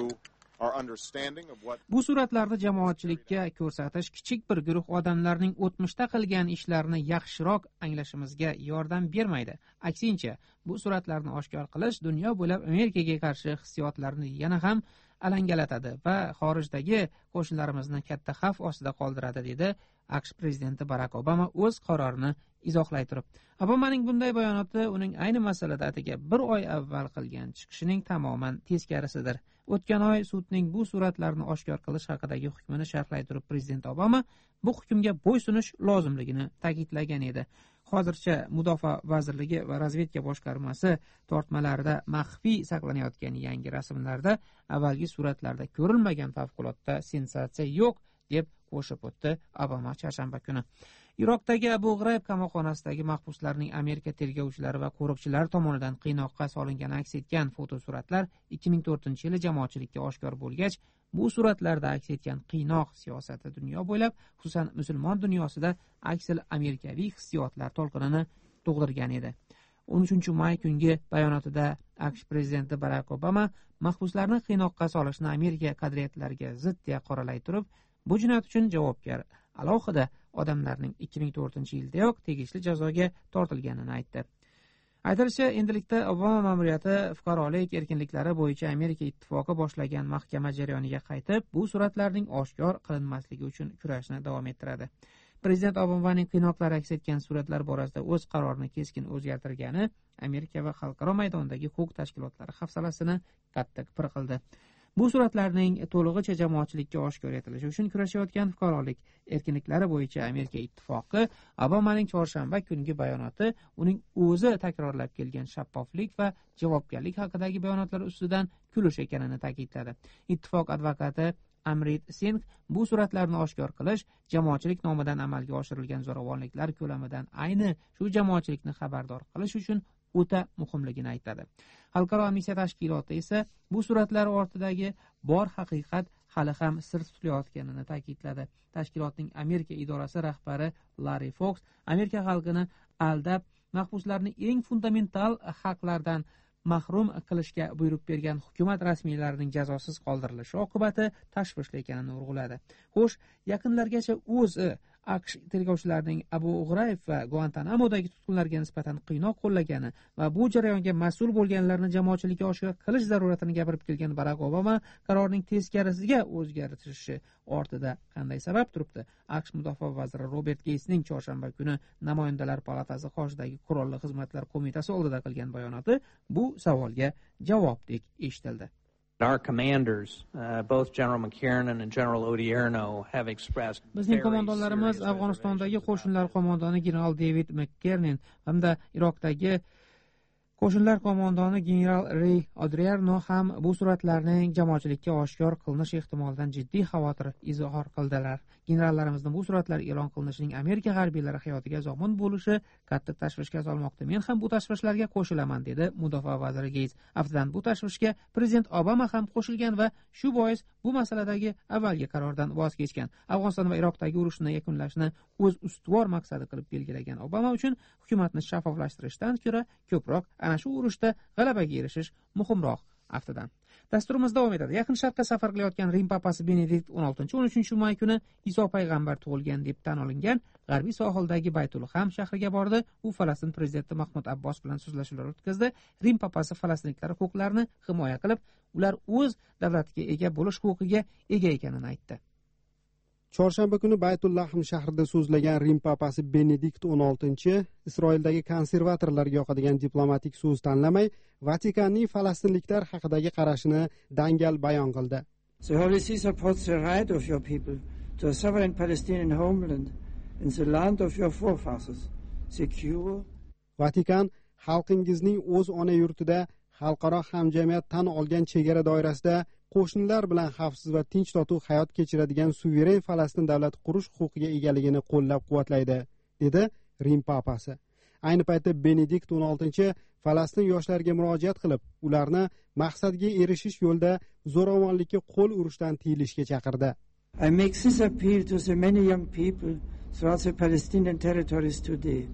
Bu suratlarni jamoatchilikka ko'rsatish kichik bir guruh odamlarning o'tmishda qilgan ishlarini yaxshiroq anglashimizga yordam bermaydi. Aksincha, bu suratlarni oshkor qilish dunyo bo'ylab Amerikaga qarshi hissiyotlarni yana ham alangalatadi va xorijdagi qo'shnilarimizni katta xavf ostida qoldiradi, dedi AQSh prezidenti Barak Obama o'z qarorini izohlay turib. Obamaning bunday bayonoti uning ayni masalada atigi bir oy avval qilgan chiqishining tamoman teskarisidir. O'tgan oy sudning bu suratlarni oshkor qilish haqidagi hukmini sharhlay turib, prezident Obama bu hukmga bo'ysunish lozimligini ta'kidlagan edi. Hozircha Mudofaa vazirligi va razvedka boshqarmasi tortmalarida maxfiy saqlanayotgan yangi rasmlarda avvalgi suratlarda ko'rilmagan favqulodda sensatsiya yo'q, deb qo'shib o'tdi Obama chorshanba kuni. Iroqdagi Abu G'rayb qamoqxonasidagi mahbuslarning Amerika tergovchilari va qo'riqchilari tomonidan qiynoqqa solingani aks etgan fotosuratlar ikki ming to'rtinchi yili jamoatchilikka oshkor bo'lgach, bu suratlarda aks etgan qiynoq siyosati dunyo bo'ylab, xususan musulmon dunyosida aksil amerikaviy hissiyotlar to'lqinini tug'dirgan edi. o'n uchinchi may kungi bayonotida AQSh prezidenti Barak Obama mahbuslarni qiynoqqa solishni Amerika qadriyatlariga zid deya qoralay turib, bu jinoyat uchun javobgar alohida odamlarning ikki ming to'rtinchi yildayoq tegishli jazoga tortilganini aytdi. Aytilishicha, endilikda Obama ma'muriyati fuqarolik erkinliklari bo'yicha Amerika ittifoqi boshlagan mahkama jarayoniga qaytib, bu suratlarning oshkor qilinmasligi uchun kurashni davom ettiradi. Prezident Obamaning qiynoqlari aks etgan suratlar borasida o'z qarorini keskin o'zgartirgani Amerika va xalqaro maydondagi huquq tashkilotlari hafsalasini qattiq pir qildi. Bu suratlarning to'lig'icha jamoatchilikka oshkor etilishi uchun kurashayotgan fuqarolik erkinliklari bo'yicha Amerika ittifoqi Obamaning chorshanba kungi bayonoti uning o'zi takrorlab kelgan shaffoflik va javobgarlik haqidagi bayonotlari ustidan kulish ekanini ta'kidladi. Ittifoq advokati Amrit Singh bu suratlarni oshkor qilish jamoatchilik nomidan amalga oshirilgan zo'ravonliklar ko'lamidan ayni shu jamoatchilikni xabardor qilish uchun o'ta muhimligini aytadi. Xalqaro amnistiya tashkiloti esa bu suratlar ortidagi bor haqiqat hali ham sir tutilayotganini ta'kidladi. Tashkilotning Amerika idorasi rahbari Larry Fox Amerika xalqini aldab, mahbuslarni eng fundamental haqlardan mahrum qilishga buyruq bergan hukumat rasmiylarining jazosiz qoldirilishi oqibati tashvishli ekanini urg'uladi. Xo'sh, yaqinlargacha o'zi AQSh tergovchilarining Abu Ghraib va Guantanamodagi tutqunlarga nisbatan qiynoq qo'llagani va bu jarayonga mas'ul bo'lganlarni jamoatchilikka oshkor qilish zaruratini gapirib kelgan Barack Obama qarorning teskarisiga o'zgartirishi ortida qanday sabab turibdi? AQSh mudofaa vaziri Robert Geysning chorshanba kuni Namoyandalar palatasi qoshidagi Qurolli xizmatlar qo'mitasi oldida qilgan bayonoti bu savolga javobdek eshitildi. Our commanders, uh, both General McKiernan and General Odierno, have expressed. Bizning qo'mondonlarimiz Afg'onistondagi qo'shinlar qo'mondoni general David McKiernan hamda Iroqdagi qo'shinlar qo'mondoni general Ray Odierno ham bu suratlarning jamoatchilikka oshkor qilinish ehtimolidan jiddiy xavotir izhor qildilar. Generallarimizni bu suratlar e'lon qilinishining Amerika harbiylari hayotiga zomin bo'lishi qattiq tashvishga solmoqda. Men ham bu tashvishlarga qo'shilaman, dedi mudofaa vaziri Geys. Aftidan bu tashvishga prezident Obama ham qo'shilgan va shu bois bu masaladagi avvalgi qarordan voz kechgan. Afg'oniston va Iroqdagi urushni yakunlashni o'z ustuvor maqsadi qilib belgilagan Obama uchun hukumatni shaffoflashtirishdan ko'ra ko'proq ana shu urushda g'alabaga erishish muhimroq. Aftidan dasturimiz davom etadi. Yaqin Sharqqa safar qilayotgan Rim papasi Benedikt o'n oltinchi o'n uchinchi may kuni Iso payg'ambar tug'ilgan deb tan olingan g'arbiy sohildagi Baytulham shahriga bordi. U Falastin prezidenti Mahmud Abbos bilan so'zlashuvlar o'tkazdi. Rim papasi falastinliklar huquqlarini himoya qilib, ular o'z davlatiga ega bo'lish huquqiga ega ekanini aytdi. Chorshanba kuni Baytullohm shahrida so'zlagan Rim papasi Benedikt o'n oltinchi Isroildagi konservatorlarga yoqadigan diplomatik so'z tanlamay, Vatikanning falastinliklar haqidagi qarashini dangal bayon qildi. The Holy See supports the right of your people to a sovereign Palestinian homeland in the land of your forefathers, secure. Vatikan xalqingizning o'z ona yurtida xalqaro hamjamiyat tan olgan chegara doirasida qo'shnilar bilan xavfsiz va tinch totuv hayot kechiradigan suveren Falastin davlati qurish huquqiga egaligini qo'llab-quvvatlaydi, dedi Rim papasi. Ayni paytda Benedikt o'n oltinchi Falastin yoshlariga murojaat qilib, ularni maqsadga erishish yo'lida zo'ravonlikka qo'l urishdan tiyilishga chaqirdi. I make this appeal to the many young people throughout the Palestinian territories today.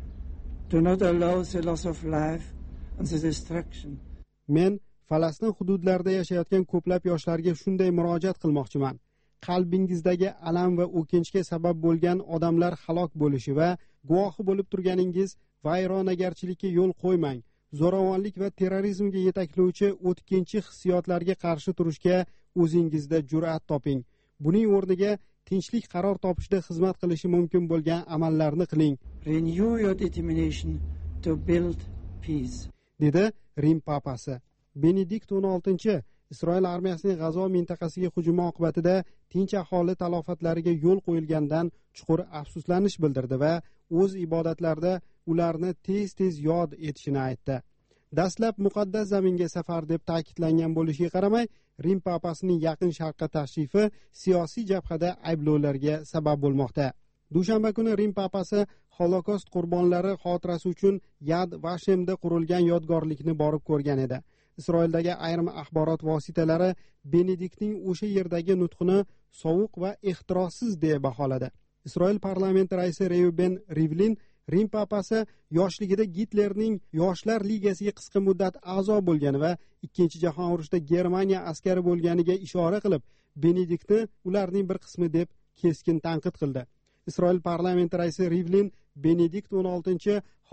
Do not allow the loss of life and the destruction. Men Falastin hududlarida yashayotgan ko'plab yoshlarga shunday murojaat qilmoqchiman. Qalbingizdagi alam va o'kinchga sabab bo'lgan odamlar halok bo'lishi va guvohi bo'lib turganingiz vayronagarchilikka yo'l qo'ymang. Zo'ravonlik va terrorizmga yetaklovchi o'tkinchi hissiyotlarga qarshi turishga o'zingizda jur'at toping. Buning o'rniga tinchlik qaror topishda xizmat qilishi mumkin bo'lgan amallarni qiling. Renew your determination to build peace. dedi Rim papasi. Benedikt o'n oltinchi Isroil armiyasining G'azo mintaqasiga hujumi oqibatida tinch aholi talofatlariga yo'l qo'yilgandan chuqur afsuslanish bildirdi va o'z ibodatlarida ularni tez-tez yod etishini aytdi. Dastlab muqaddas zaminga safar deb ta'kidlangan bo'lishiga qaramay, Rim papasining yaqin Sharqqa tashrifi siyosiy jabhada ayblovlarga sabab bo'lmoqda. Dushanba kuni Rim papasi Holokost qurbonlari xotirasi uchun Yad Vashemda qurilgan yodgorlikni borib ko'rgan edi. Isroildagi ayrim axborot vositalari Benediktning o'sha yerdagi nutqini sovuq va ehtirossiz deb baholadi. Isroil parlamenti raisi Reuben Rivlin Rim papasi yoshligida Gitlerning Yoshlar ligasiga qisqa muddat a'zo bo'lgani va ikkinchi jahon urushida Germaniya askari bo'lganiga ishora qilib, Benediktni ularning bir qismi deb keskin tanqid qildi. Isroil parlamenti raisi Rivlin Benedikt o'n oltinchi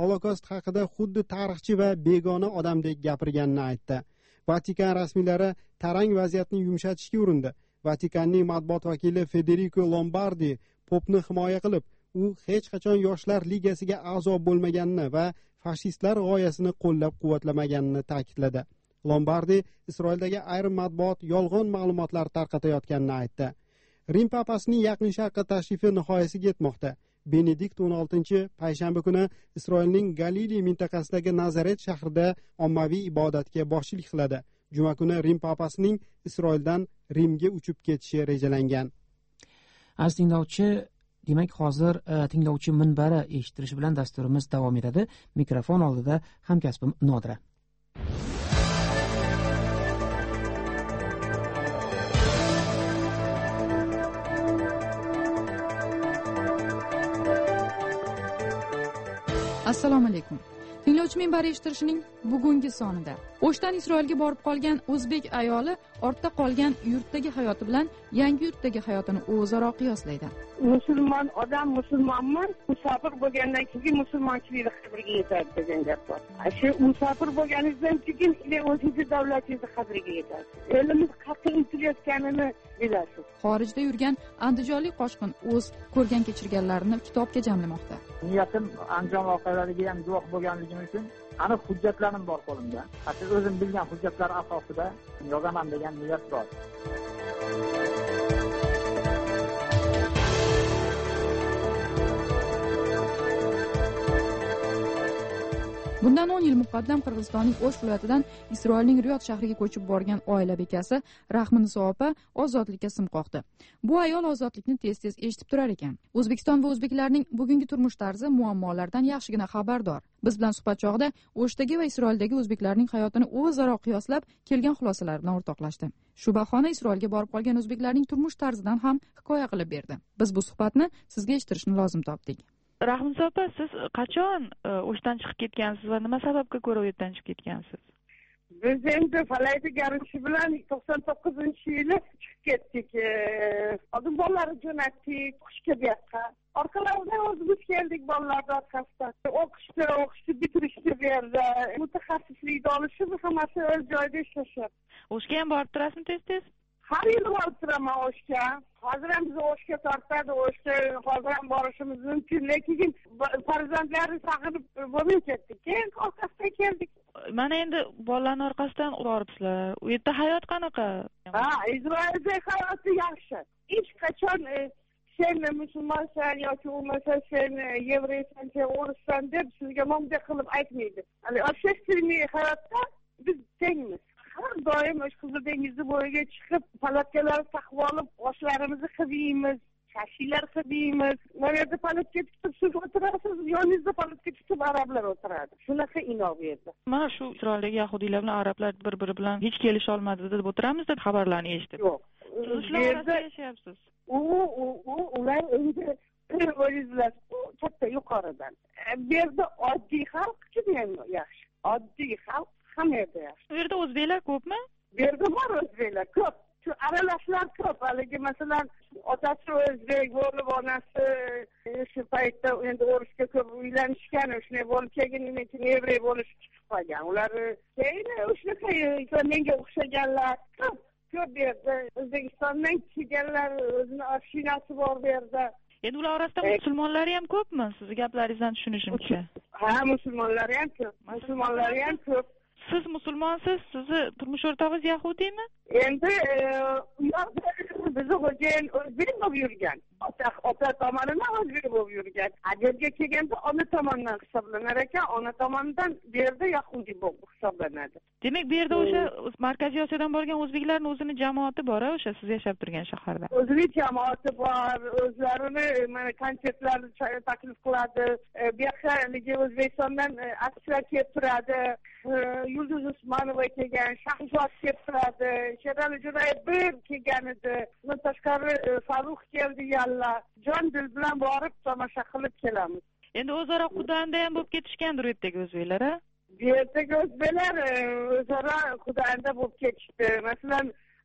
Holokost haqida xuddi tarixchi va begona odamdek gapirganini aytdi. Vatikan rasmiylari tarang vaziyatni yumshatishga urindi. Vatikanning matbuot vakili Federico Lombardi popni himoya qilib, u hech qachon yoshlar ligasiga a'zo bo'lmaganini va fashistlar g'oyasini qo'llab-quvvatlamaganini ta'kidladi. Lombardi Isroildagi ayrim matbuot yolg'on ma'lumotlar tarqatayotganini aytdi. Rim papasining Yaqin Sharqqa tashrifi nihoyasiga yetmoqda. Benedikt o'n oltinchi payshanba kuni Isroilning Galili mintaqasidagi Nazaret shahrida ommaviy ibodatga boshchilik qiladi. Juma kuni Rim papasining Isroildan Rimga uchib ketishi rejalangan. Aziz tinglovchi, demak hozir tinglovchi minbari eshitirish bilan dasturimiz davom etadi. Mikrofon oldida hamkasbim Nodira. Assalomu alaykum. Tinglovchi minbari eshittirishining bugungi sonida O'shdan Isroilga borib qolgan o'zbek ayoli ortda qolgan yurtdagi hayoti bilan yangi yurtdagi hayotini o'zaro qiyoslaydi. Musulmon odam musulmonmi? Musofir bo'lgandan keyin musulmonchilikni qadriga yetadi degan gap bor. Shu musofir bo'lganingizdan keyin o'zingiz davlatingizni qadriga yetadi. Elimiz qattiq intilayotganini bilasiz. Xorijda yurgan andijonlik qochqin o'z ko'rgan kechirganlarini kitobga jamlamoqda. Niyatim Andijon voqealariga ham guvoh bo'lganligim uchun aniq hujjatlarim bor qo'limda. Hatto o'zim bilgan hujjatlar asosida yozaman degan niyat bor. Bundan o'n yil muqaddam Qirg'izistonning O'sh viloyatidan Isroilning Riyod shahriga ko'chib borgan oila bekasi Rahminiso opa ozodlikka sim qoqdi. Bu ayol ozodlikni tez-tez eshitib turar ekan. O'zbekiston va o'zbeklarning bugungi turmush tarzi muammolardan yaxshigina xabardor. Biz bilan suhbat chog'ida O'shdagi va Isroildagi o'zbeklarning hayotini o'zaro qiyoslab kelgan xulosalar bilan o'rtoqlashdi. Shu bahona Isroilga borib qolgan o'zbeklarning turmush tarzidan ham hikoya qilib berdi. Biz bu suhbatni sizga eshittirishni lozim topdik. Rahminiso opa, siz qachon O'shdan chiqib ketgansiz va nima sababga ko'ra u yerdan chiqib ketgansiz? Biz endi falayda garishi bilan to'qson to'qqizinchi yili chiqib ketdik. Oldin bolalarni jo'natdik o'qishga bu yoqqa. Orqalaridan o'zimiz keldik bolalarni orqasidan. O'qishdi, o'qishni bitirishdi bu yerda. Mutaxassislikni olishib, hammasi o'z joyida ishlashadi. O'shga ham borib turasizmi tez-tez? Har yili borib turaman O'shga. Hozir ham bizni O'shga tortadi, O'shga hozir ham borishimiz mumkin, lekin farzandlarni saqlab bo'lmay ketdik. Keyin orqasidan keldik. Mana endi bolalarning orqasidan boribsizlar. U yerda hayot qanaqa? Ha, Isroilda hayot yaxshi. Hech qachon sen musulmonsan yoki bo'lmasa sen yevreysan, sen o'rissan deb sizga momda qilib aytmaydi. Hali общественный hayotda biz tengmiz. Har doim o'sha Qizil dengizni bo'yiga chiqib, palatkalar taqib olib, boshlarimizni qiymaymiz, shashiylar qiymaymiz. Mana yerda palatka tutib siz o'tirasiz, yoningizda palatka tutib arablar o'tiradi. Shunaqa inoq bu yerda. Mana shu Isroildagi yahudiylar bilan arablar bir-biri bilan hech kelisha olmadi deb o'tiramiz deb xabarlarni eshitib. Yo'q. Shular orasida yashayapsiz. U u u ular endi o'zingizlar katta yuqoridan. Bu yerda oddiy xalq juda yaxshi. Oddiy xalq hamma yerda yaxshi. Bu yerda o'zbeklar ko'pmi? Bu yerda bor o'zbeklar ko'p. Shu aralashlar ko'p. Haligi masalan, otasi o'zbek bo'lib, onasi shu paytda endi o'risga ko'p uylanishgan, shunday bo'lib keyin keyin yevrey bo'lish chiqib qolgan. Ular keyin shunaqa menga o'xshaganlar ko'p. Ko'p bu yerda O'zbekistondan kelganlar, o'zini oshinasi bor bu yerda. Endi ular orasida musulmonlar ham ko'pmi? Sizning gaplaringizdan tushunishimcha. Ha, musulmonlar ham ko'p. Musulmonlar ham ko'p. Siz musulmonsiz, sizni turmush o'rtog'ingiz yahudiymi? Endi bizni xo'jayin o'zbek bo'lib yurgan. Ota ota tomonidan o'zbek bo'lib yurgan. Ajerga kelganda ona tomonidan hisoblanar ekan, ona tomonidan bu yerda yahudiy bo'lib hisoblanadi. Demak, bu yerda o'sha Markaziy Osiyodan borgan o'zbeklarning o'zini jamoati bor, o'sha siz yashab turgan shaharda. O'zini jamoati bor, o'zlarini mana konsertlarni taklif qiladi. Bu yoqqa O'zbekistondan artistlar kelib turadi. Yulduz Usmonova kelgan, Shahzod kelib turadi. Sherali Jo'rayev kelgan edi. Bundan tashqari Farruh keldi yalla. Jon dil bilan borib tomosha qilib kelamiz. Endi o'zaro Qudanda ham bo'lib ketishgandir u yerdagi o'zbeklar, a? Bu yerdagi o'zbeklar o'zaro Qudanda bo'lib ketishdi. Masalan,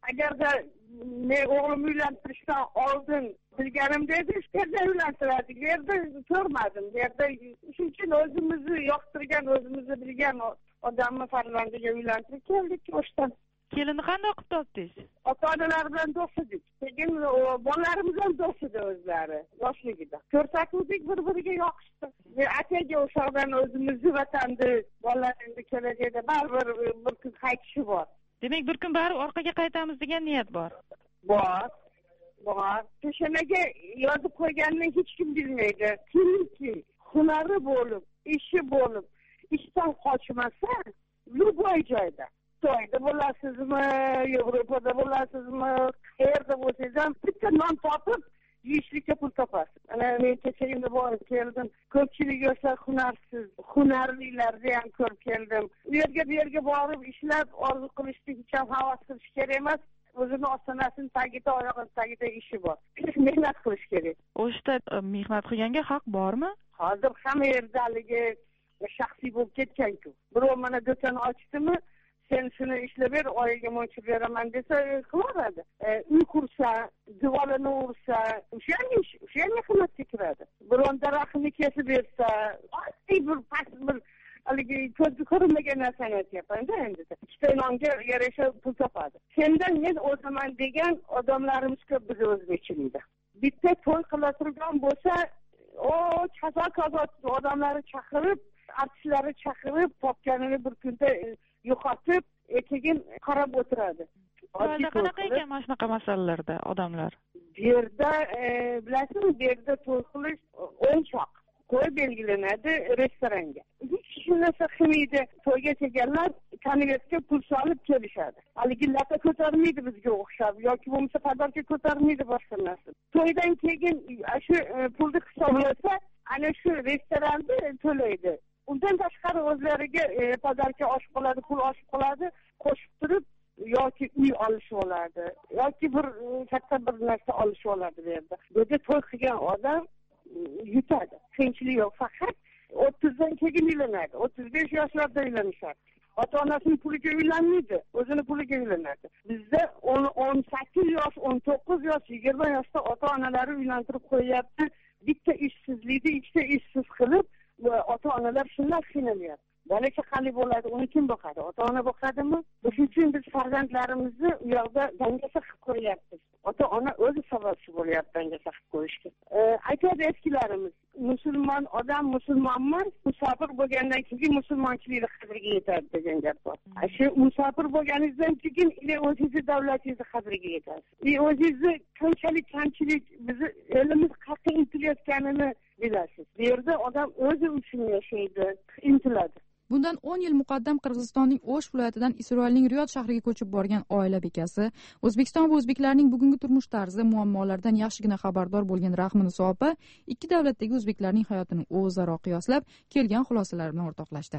agarda men o'g'lim uylantirishdan oldin bilganimda edi shu yerda uylantiradi, bu yerda ko'rmadim. Bu yerda shuning uchun o'zimizni yoqtirgan, o'zimizni bilgan odamni farzandiga uylantirib keldik o'shdan. Kelinni qanday qilib topdingiz? Ota-onalar bilan do'st edik. Keyin bolalarimiz ham do'st edi o'zlari, yoshligida. Ko'rsatuvdik, bir-biriga yoqishdi. Ataga o'shadan o'zimizni vatanni, bolalarni kelajakda baribir bir kun qaytishi bor. Demak, bir kun baribir orqaga qaytamiz degan niyat bor. Bor. Bor. To'shanaga yozib qo'yganini hech kim bilmaydi. Kimki hunari bo'lib, ishi bo'lib, ishdan qochmasa, любой joyda Xitoyda bo'lasizmi, Yevropada bo'lasizmi, qayerda bo'lsangiz ham bitta non topib, yeyishlikka pul topasiz. Ana men kechagina borib keldim. Ko'pchilik yoshlar hunarsiz, hunarlilarni ham ko'rib keldim. U yerga bu yerga borib ishlab, orzu qilishni hech ham havas qilish kerak emas. O'zini ostonasining tagida, oyog'ining tagida ishi bor. Mehnat qilish kerak. O'shda mehnat qilganga haq bormi? Hozir hamma yerda haligi shaxsiy bo'lib ketgan-ku. Birov mana do'kon ochdimi, sen shuni ishlab ber, oyiga mo'chib beraman desa, qilaveradi. Uy qursa, devorini ursa, o'sha ham ish, o'sha ham mehnatga kiradi. Biron daraxtni kesib bersa, oddiy bir past bir haligi ko'zga ko'rinmagan narsani aytyapman-da endi. Ikkita nonga yarasha pul topadi. Sendan men o'zaman degan odamlarimiz ko'p biz O'zbekistonda. Bitta to'y qila turgan bo'lsa, o kazo-kazo odamlarni chaqirib, artistlarni chaqirib, topganini bir kunda yo'qotib, keyin qarab o'tiradi. Xitoyda qanaqa ekan mana shunaqa masalalarda odamlar? Bu yerda, bilasizmi, bu yerda to'y qilish o'yinchoq. To'y belgilanadi restoranga. Hech hech narsa qilmaydi. To'yga kelganlar konvertga pul solib kelishadi. Haligi lata ko'tarmaydi bizga o'xshab yoki bo'lmasa pazarga ko'tarmaydi boshqa narsa. To'ydan keyin shu pulni hisoblasa, ana shu restoranda to'laydi. Undan tashqari o'zlariga pazarga oshib qoladi, pul oshib qoladi, qo'shib turib yoki uy olishib oladi, yoki bir katta bir narsa olishib oladi bu yerda. Bu yerda to'y qilgan odam yutadi. Qiyinchilik yo'q, faqat o'ttizdan keyin uylanadi. o'ttiz besh yoshlarda uylanishadi. Ota-onasining puliga uylanmaydi, o'zini puliga uylanadi. Bizda o'n sakkiz yosh, o'n to'qqiz yosh, yigirma yoshda ota-onalari uylantirib qo'yapti. Bitta ishsizlikni ikkita ishsiz qilib, ota-onalar shunday qiynalyapti. Bola chaqali bo'ladi, uni kim boqadi? Ota-ona boqadimi? Shuning uchun biz farzandlarimizni u yoqda dangasa qilib qo'yapmiz. Ota-ona o'zi sababchi bo'lyapti dangasa qilib qo'yishga. Aytadi eskilarimiz, musulmon odam musulmonman, musofir bo'lgandan keyin musulmonchilikni qadriga yetadi degan gap bor. Shu musofir bo'lganingizdan keyin ile o'zingizni davlatingizni qadriga yetasiz. E o'zingizni qanchalik kamchilik bizni elimiz qayerga intilayotganini bilasiz. Bu yerda odam o'zi uchun yashaydi, intiladi. Bundan o'n yil muqaddam Qirg'izistonning O'sh viloyatidan Isroilning Riyod shahriga ko'chib borgan oila bekasi, O'zbekiston va o'zbeklarning bugungi turmush tarzi, muammolaridan yaxshigina xabardor bo'lgan Rahminiso opa ikki davlatdagi o'zbeklarning hayotini o'zaro qiyoslab kelgan xulosalar bilan o'rtoqlashdi.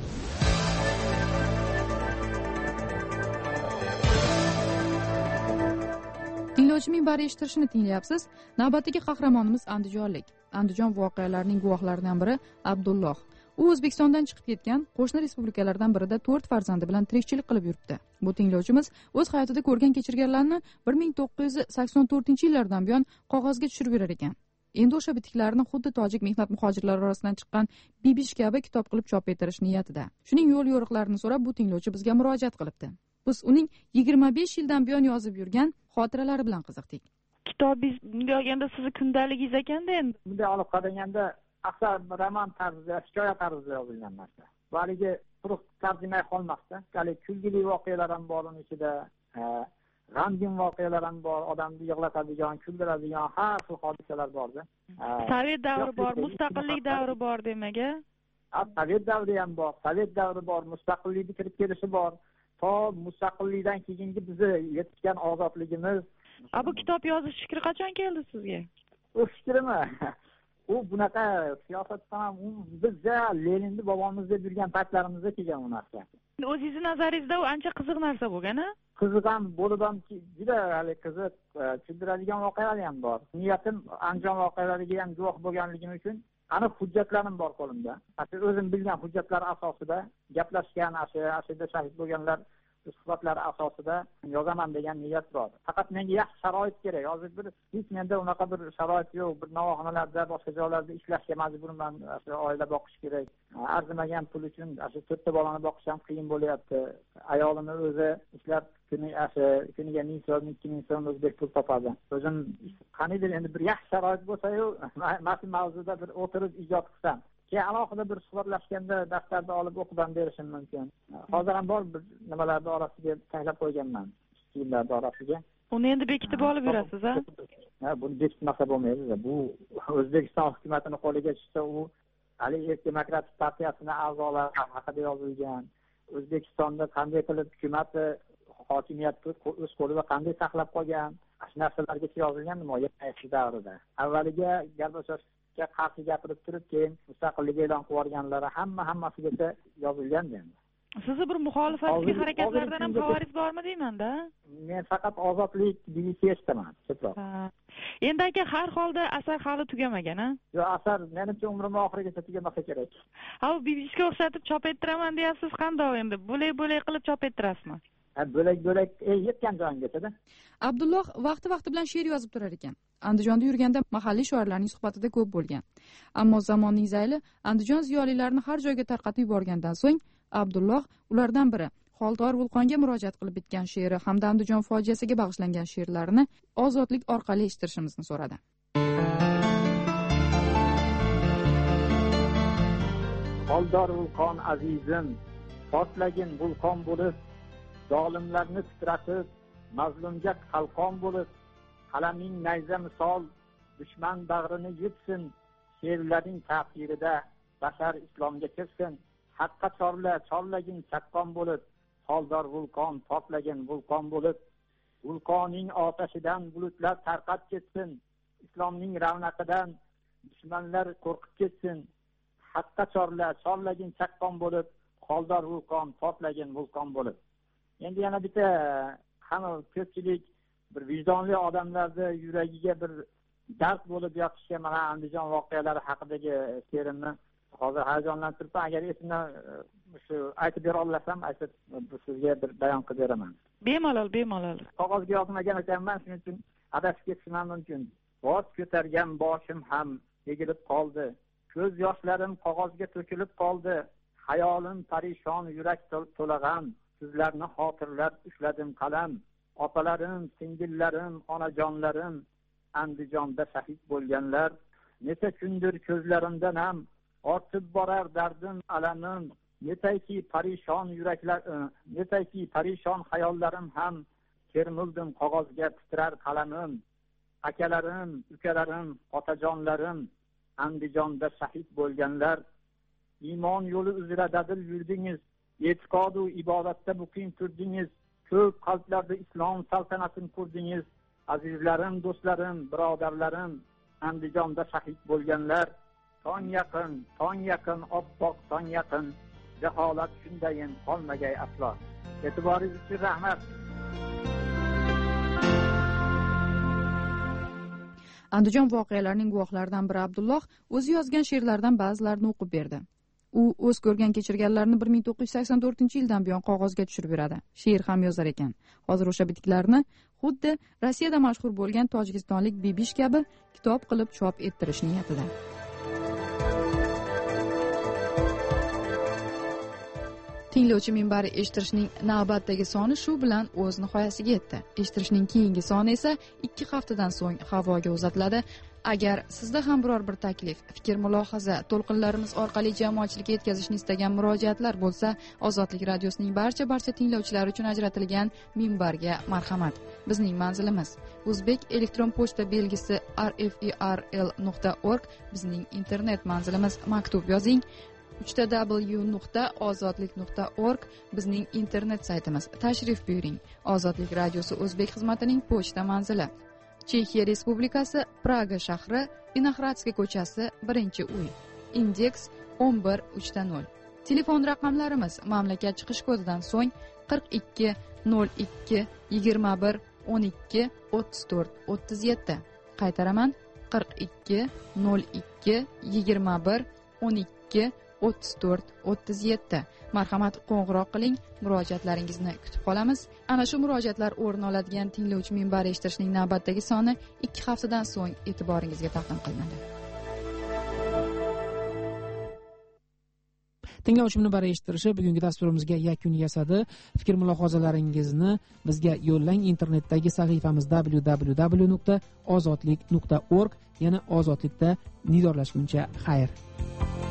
Tinglovchi minbari eshittirishini tinglayapsiz. Navbatdagi qahramonimiz andijonlik. Andijon voqealarining guvohlaridan biri Abdulloh. U O'zbekistondan chiqib ketgan, qo'shni respublikalardan birida to'rt farzandi bilan tirikchilik qilib yuribdi. Bu tinglovchimiz o'z hayotida ko'rgan kechirganlarni bir ming to'qqiz yuz sakson to'rtinchi yillardan buyon qog'ozga tushirib yurar ekan. Endi o'sha bitiklarni xuddi tojik mehnat muhojirlari orasidan chiqqan Bibish kabi kitob qilib chop etirish niyatida. Shuning yo'l yo'riqlarini so'rab bu tinglovchi bizga murojaat qilibdi. Biz uning yigirma besh yildan buyon yozib yurgan xotiralari bilan qiziqdik. Kitobingiz yozganda sizni kundaligingiz ekanda endi. Bunday olib qaraganda aksar roman tarzida, hikoya tarzida yozilgan narsa. Bu haligi quruq tarjimay qolmasdi. Hali kulgili voqealar ham bor uning ichida, g'amgin voqealar ham bor, odamni yig'latadigan, kuldiradigan har xil hodisalar borda. Sovet davri bor, mustaqillik davri bor demaga. Sovet davri ham bor, Sovet davri bor, mustaqillikni kirib kelishi bor. To mustaqillikdan keyingi bizni yetishgan ozodligimiz. A bu kitob yozish fikri qachon keldi sizga? U fikrimi? U bunaqa siyosatdan ham bizga Leninni bobomiz deb yurgan paytlarimizda kelgan u narsa. O'zingiz nazaringizda u ancha qiziq narsa bo'lgan-a? Qiziq ham bo'lib ham juda hali qiziq, tushuntiradigan voqealar ham bor. Niyatim Andijon voqealariga ham guvoh bo'lganligim uchun aniq hujjatlarim bor qo'limda. O'zim bilgan hujjatlar asosida gaplashgan, ashida shahid bo'lganlar suhbatlar asosida yozaman degan niyat bor. Faqat menga yaxshi sharoit kerak. Hozir bir hech menda unaqa bir sharoit yo'q. Bir navoxonalarda, boshqa joylarda ishlashga majburman. Shu oila boqish kerak. Arzimagan pul uchun shu to'rtta bolani boqish ham qiyin bo'lyapti. Ayolimni o'zi ishlab kuniga kuniga ming so'm, ikki ming so'm o'zbek pul topadi. O'zim qaniydir endi bir yaxshi sharoit bo'lsa-yu, mana shu mavzuda bir o'tirib ijod qilsam, keyin alohida bir suhbatlashganda daftarda olib o'qib ham berishim mumkin. Hozir ham bor bir nimalarni orasiga taklif qo'yganman, kiyimlarni orasiga. Uni endi bekitib olib yurasiz, ha? Ha, buni bekitmasa bo'lmaydi. Bu O'zbekiston hukumatining qo'liga tushsa, u Ali Demokratik partiyasining a'zolari haqida yozilgan. O'zbekistonda qanday qilib hukumatni hokimiyatni o'z qo'lida qanday saqlab qolgan, shu narsalargacha yozilgan muayyan davrida. Avvaliga Gorbachevga qarshi gapirib turib, keyin mustaqillik e'lon qilib yuborganlari hamma hammasigacha yozilgan endi. Sizni bir muxolifatdagi harakatlardan ham xabaringiz bormi deyman-da? Men faqat ozodlik deyishni eshitaman, ko'proq. Endi aka, har holda asar hali tugamagan, ha? Yo'q, asar menimcha umrim oxirigacha tugamasa kerak. Ha, B B C'ga o'xshatib chop ettiraman deyapsiz, qanday endi? Bo'lak-bo'lak qilib chop ettirasizmi? Ha, bo'lak-bo'lak yetgan joyingacha-da. Abdulloh vaqti-vaqti bilan she'r yozib turar ekan. Andijonda yurganda mahalliy shoirlarning suhbatida ko'p bo'lgan. Ammo zamonning zayli Andijon ziyolilarini har joyga tarqatib yuborgandan so'ng Abdulloh ulardan biri Xoldor vulqonga murojaat qilib bitgan she'ri hamda Andijon fojiasiga bag'ishlangan she'rlarini ozodlik orqali eshittirishimizni so'radi. Xoldor vulqon azizim, portlagin vulqon bo'lib, zolimlarni titratib, mazlumga qalqon bo'lib, qalaming nayza misol, dushman bag'rini yutsin, she'rlaring ta'sirida bashar islomga kirsin. Haqqa chorla, chorlagin chaqqon bo'lib, Xoldor vulqon portlagin vulqon bo'lib, vulqoning otashidan bulutlar tarqab ketsin, islomning ravnaqidan dushmanlar qo'rqib ketsin. Haqqa chorla, chorlagin chaqqon bo'lib, Xoldor vulqon portlagin vulqon bo'lib. Endi yana bitta hamma ko'pchilik bir vijdonli odamlarning yuragiga bir dard bo'lib yotishga mana Andijon voqealari haqidagi she'rimni hozir hayajonlantiribman. Agar esimdan shu aytib bera olsam, aytib sizga bir bayon qilib beraman. Bemalol, bemalol. Qog'ozga yozmagan ekanman, shuning uchun adashib ketishim mumkin. Bosh ko'targan boshim ham egilib qoldi. Ko'z yoshlarim qog'ozga to'kilib qoldi. Hayolim parishon, yurak to'lag'an. Sizlarni xotirlab ushladim qalam. Opalarim, singillarim, onajonlarim, Andijonda shahid bo'lganlar. Necha kundir ko'zlarimda nam, ortib borar dardim, alamim. Netayki parishon yuraklar, netayki parishon hayollarim ham, termildim qog'ozga titrar qalamim. Akalarim, ukalarim, otajonlarim, Andijonda shahid bo'lganlar. Iymon yo'li uzra dadil yurdingiz, e'tiqod va ibodatda muqim turdingiz. Ko'p qalblarda islom saltanatini qurdingiz. Azizlarim, do'stlarim, birodarlarim, Andijonda shahid bo'lganlar. Tong yaqin, tong yaqin, oppoq tong yaqin. Jaholat shundayin qolmagay aslo. E'tiboringiz uchun rahmat. Andijon voqealarining guvohlaridan biri Abdulloh o'zi yozgan she'rlardan ba'zilarini o'qib berdi. U o'z ko'rgan kechirganlarini bir ming to'qqiz yuz sakson to'rtinchi yildan buyon qog'ozga tushirib beradi. She'r ham yozar ekan. Hozir o'sha bitiklarni xuddi Rossiyada mashhur bo'lgan tojikistonlik B B C kabi kitob qilib chop ettirish niyatida. Tinglovchi minbari eshittirishning navbatdagi soni shu bilan o'z nihoyasiga yetdi. Eshittirishning keyingi soni esa ikki haftadan so'ng havoga uzatiladi. Agar sizda ham biror bir taklif, fikr, mulohaza, to'lqinlarimiz orqali jamoatchilikka yetkazishni istagan murojaatlar bo'lsa, Ozodlik radiosining barcha barcha tinglovchilari uchun ajratilgan minbarga marhamat. Bizning manzilimiz O'zbek elektron pochta belgisi r f e r l nuqta org, bizning internet manzilimiz. Maktub yozing uch w nuqta ozodlik nuqta org, bizning internet saytimiz. Tashrif buyuring. Ozodlik radiosi o'zbek xizmatining pochta manzili. Chexiya Respublikasi, Praga shahri, Vinohradskiy ko'chasi, birinchi uy. Indeks o'n bir uch nol. Telefon raqamlarimiz mamlakat chiqish kodidan so'ng qirq ikki nol ikki yigirma bir o'n ikki o'ttiz to'rt o'ttiz yetti. Qaytaraman: qirq ikki nol ikki yigirma bir o'n ikki o'ttiz to'rt o'ttiz yetti. Marhamat, qo'ng'iroq qiling, murojaatlaringizni kutib qolamiz. Ana shu murojaatlar o'rin oladigan tinglovchi minbari eshittirishning navbatdagi soni ikki haftadan so'ng e'tiboringizga taqdim qilinadi. Tinglovchi minbari eshittirishi bugungi dasturimizga yakun yasadi. Fikr mulohazalaringizni bizga yo'llang. Internetdagi sahifamiz w w w nuqta ozodlik nuqta org. Yana ozodlikda nidorlashguncha xayr.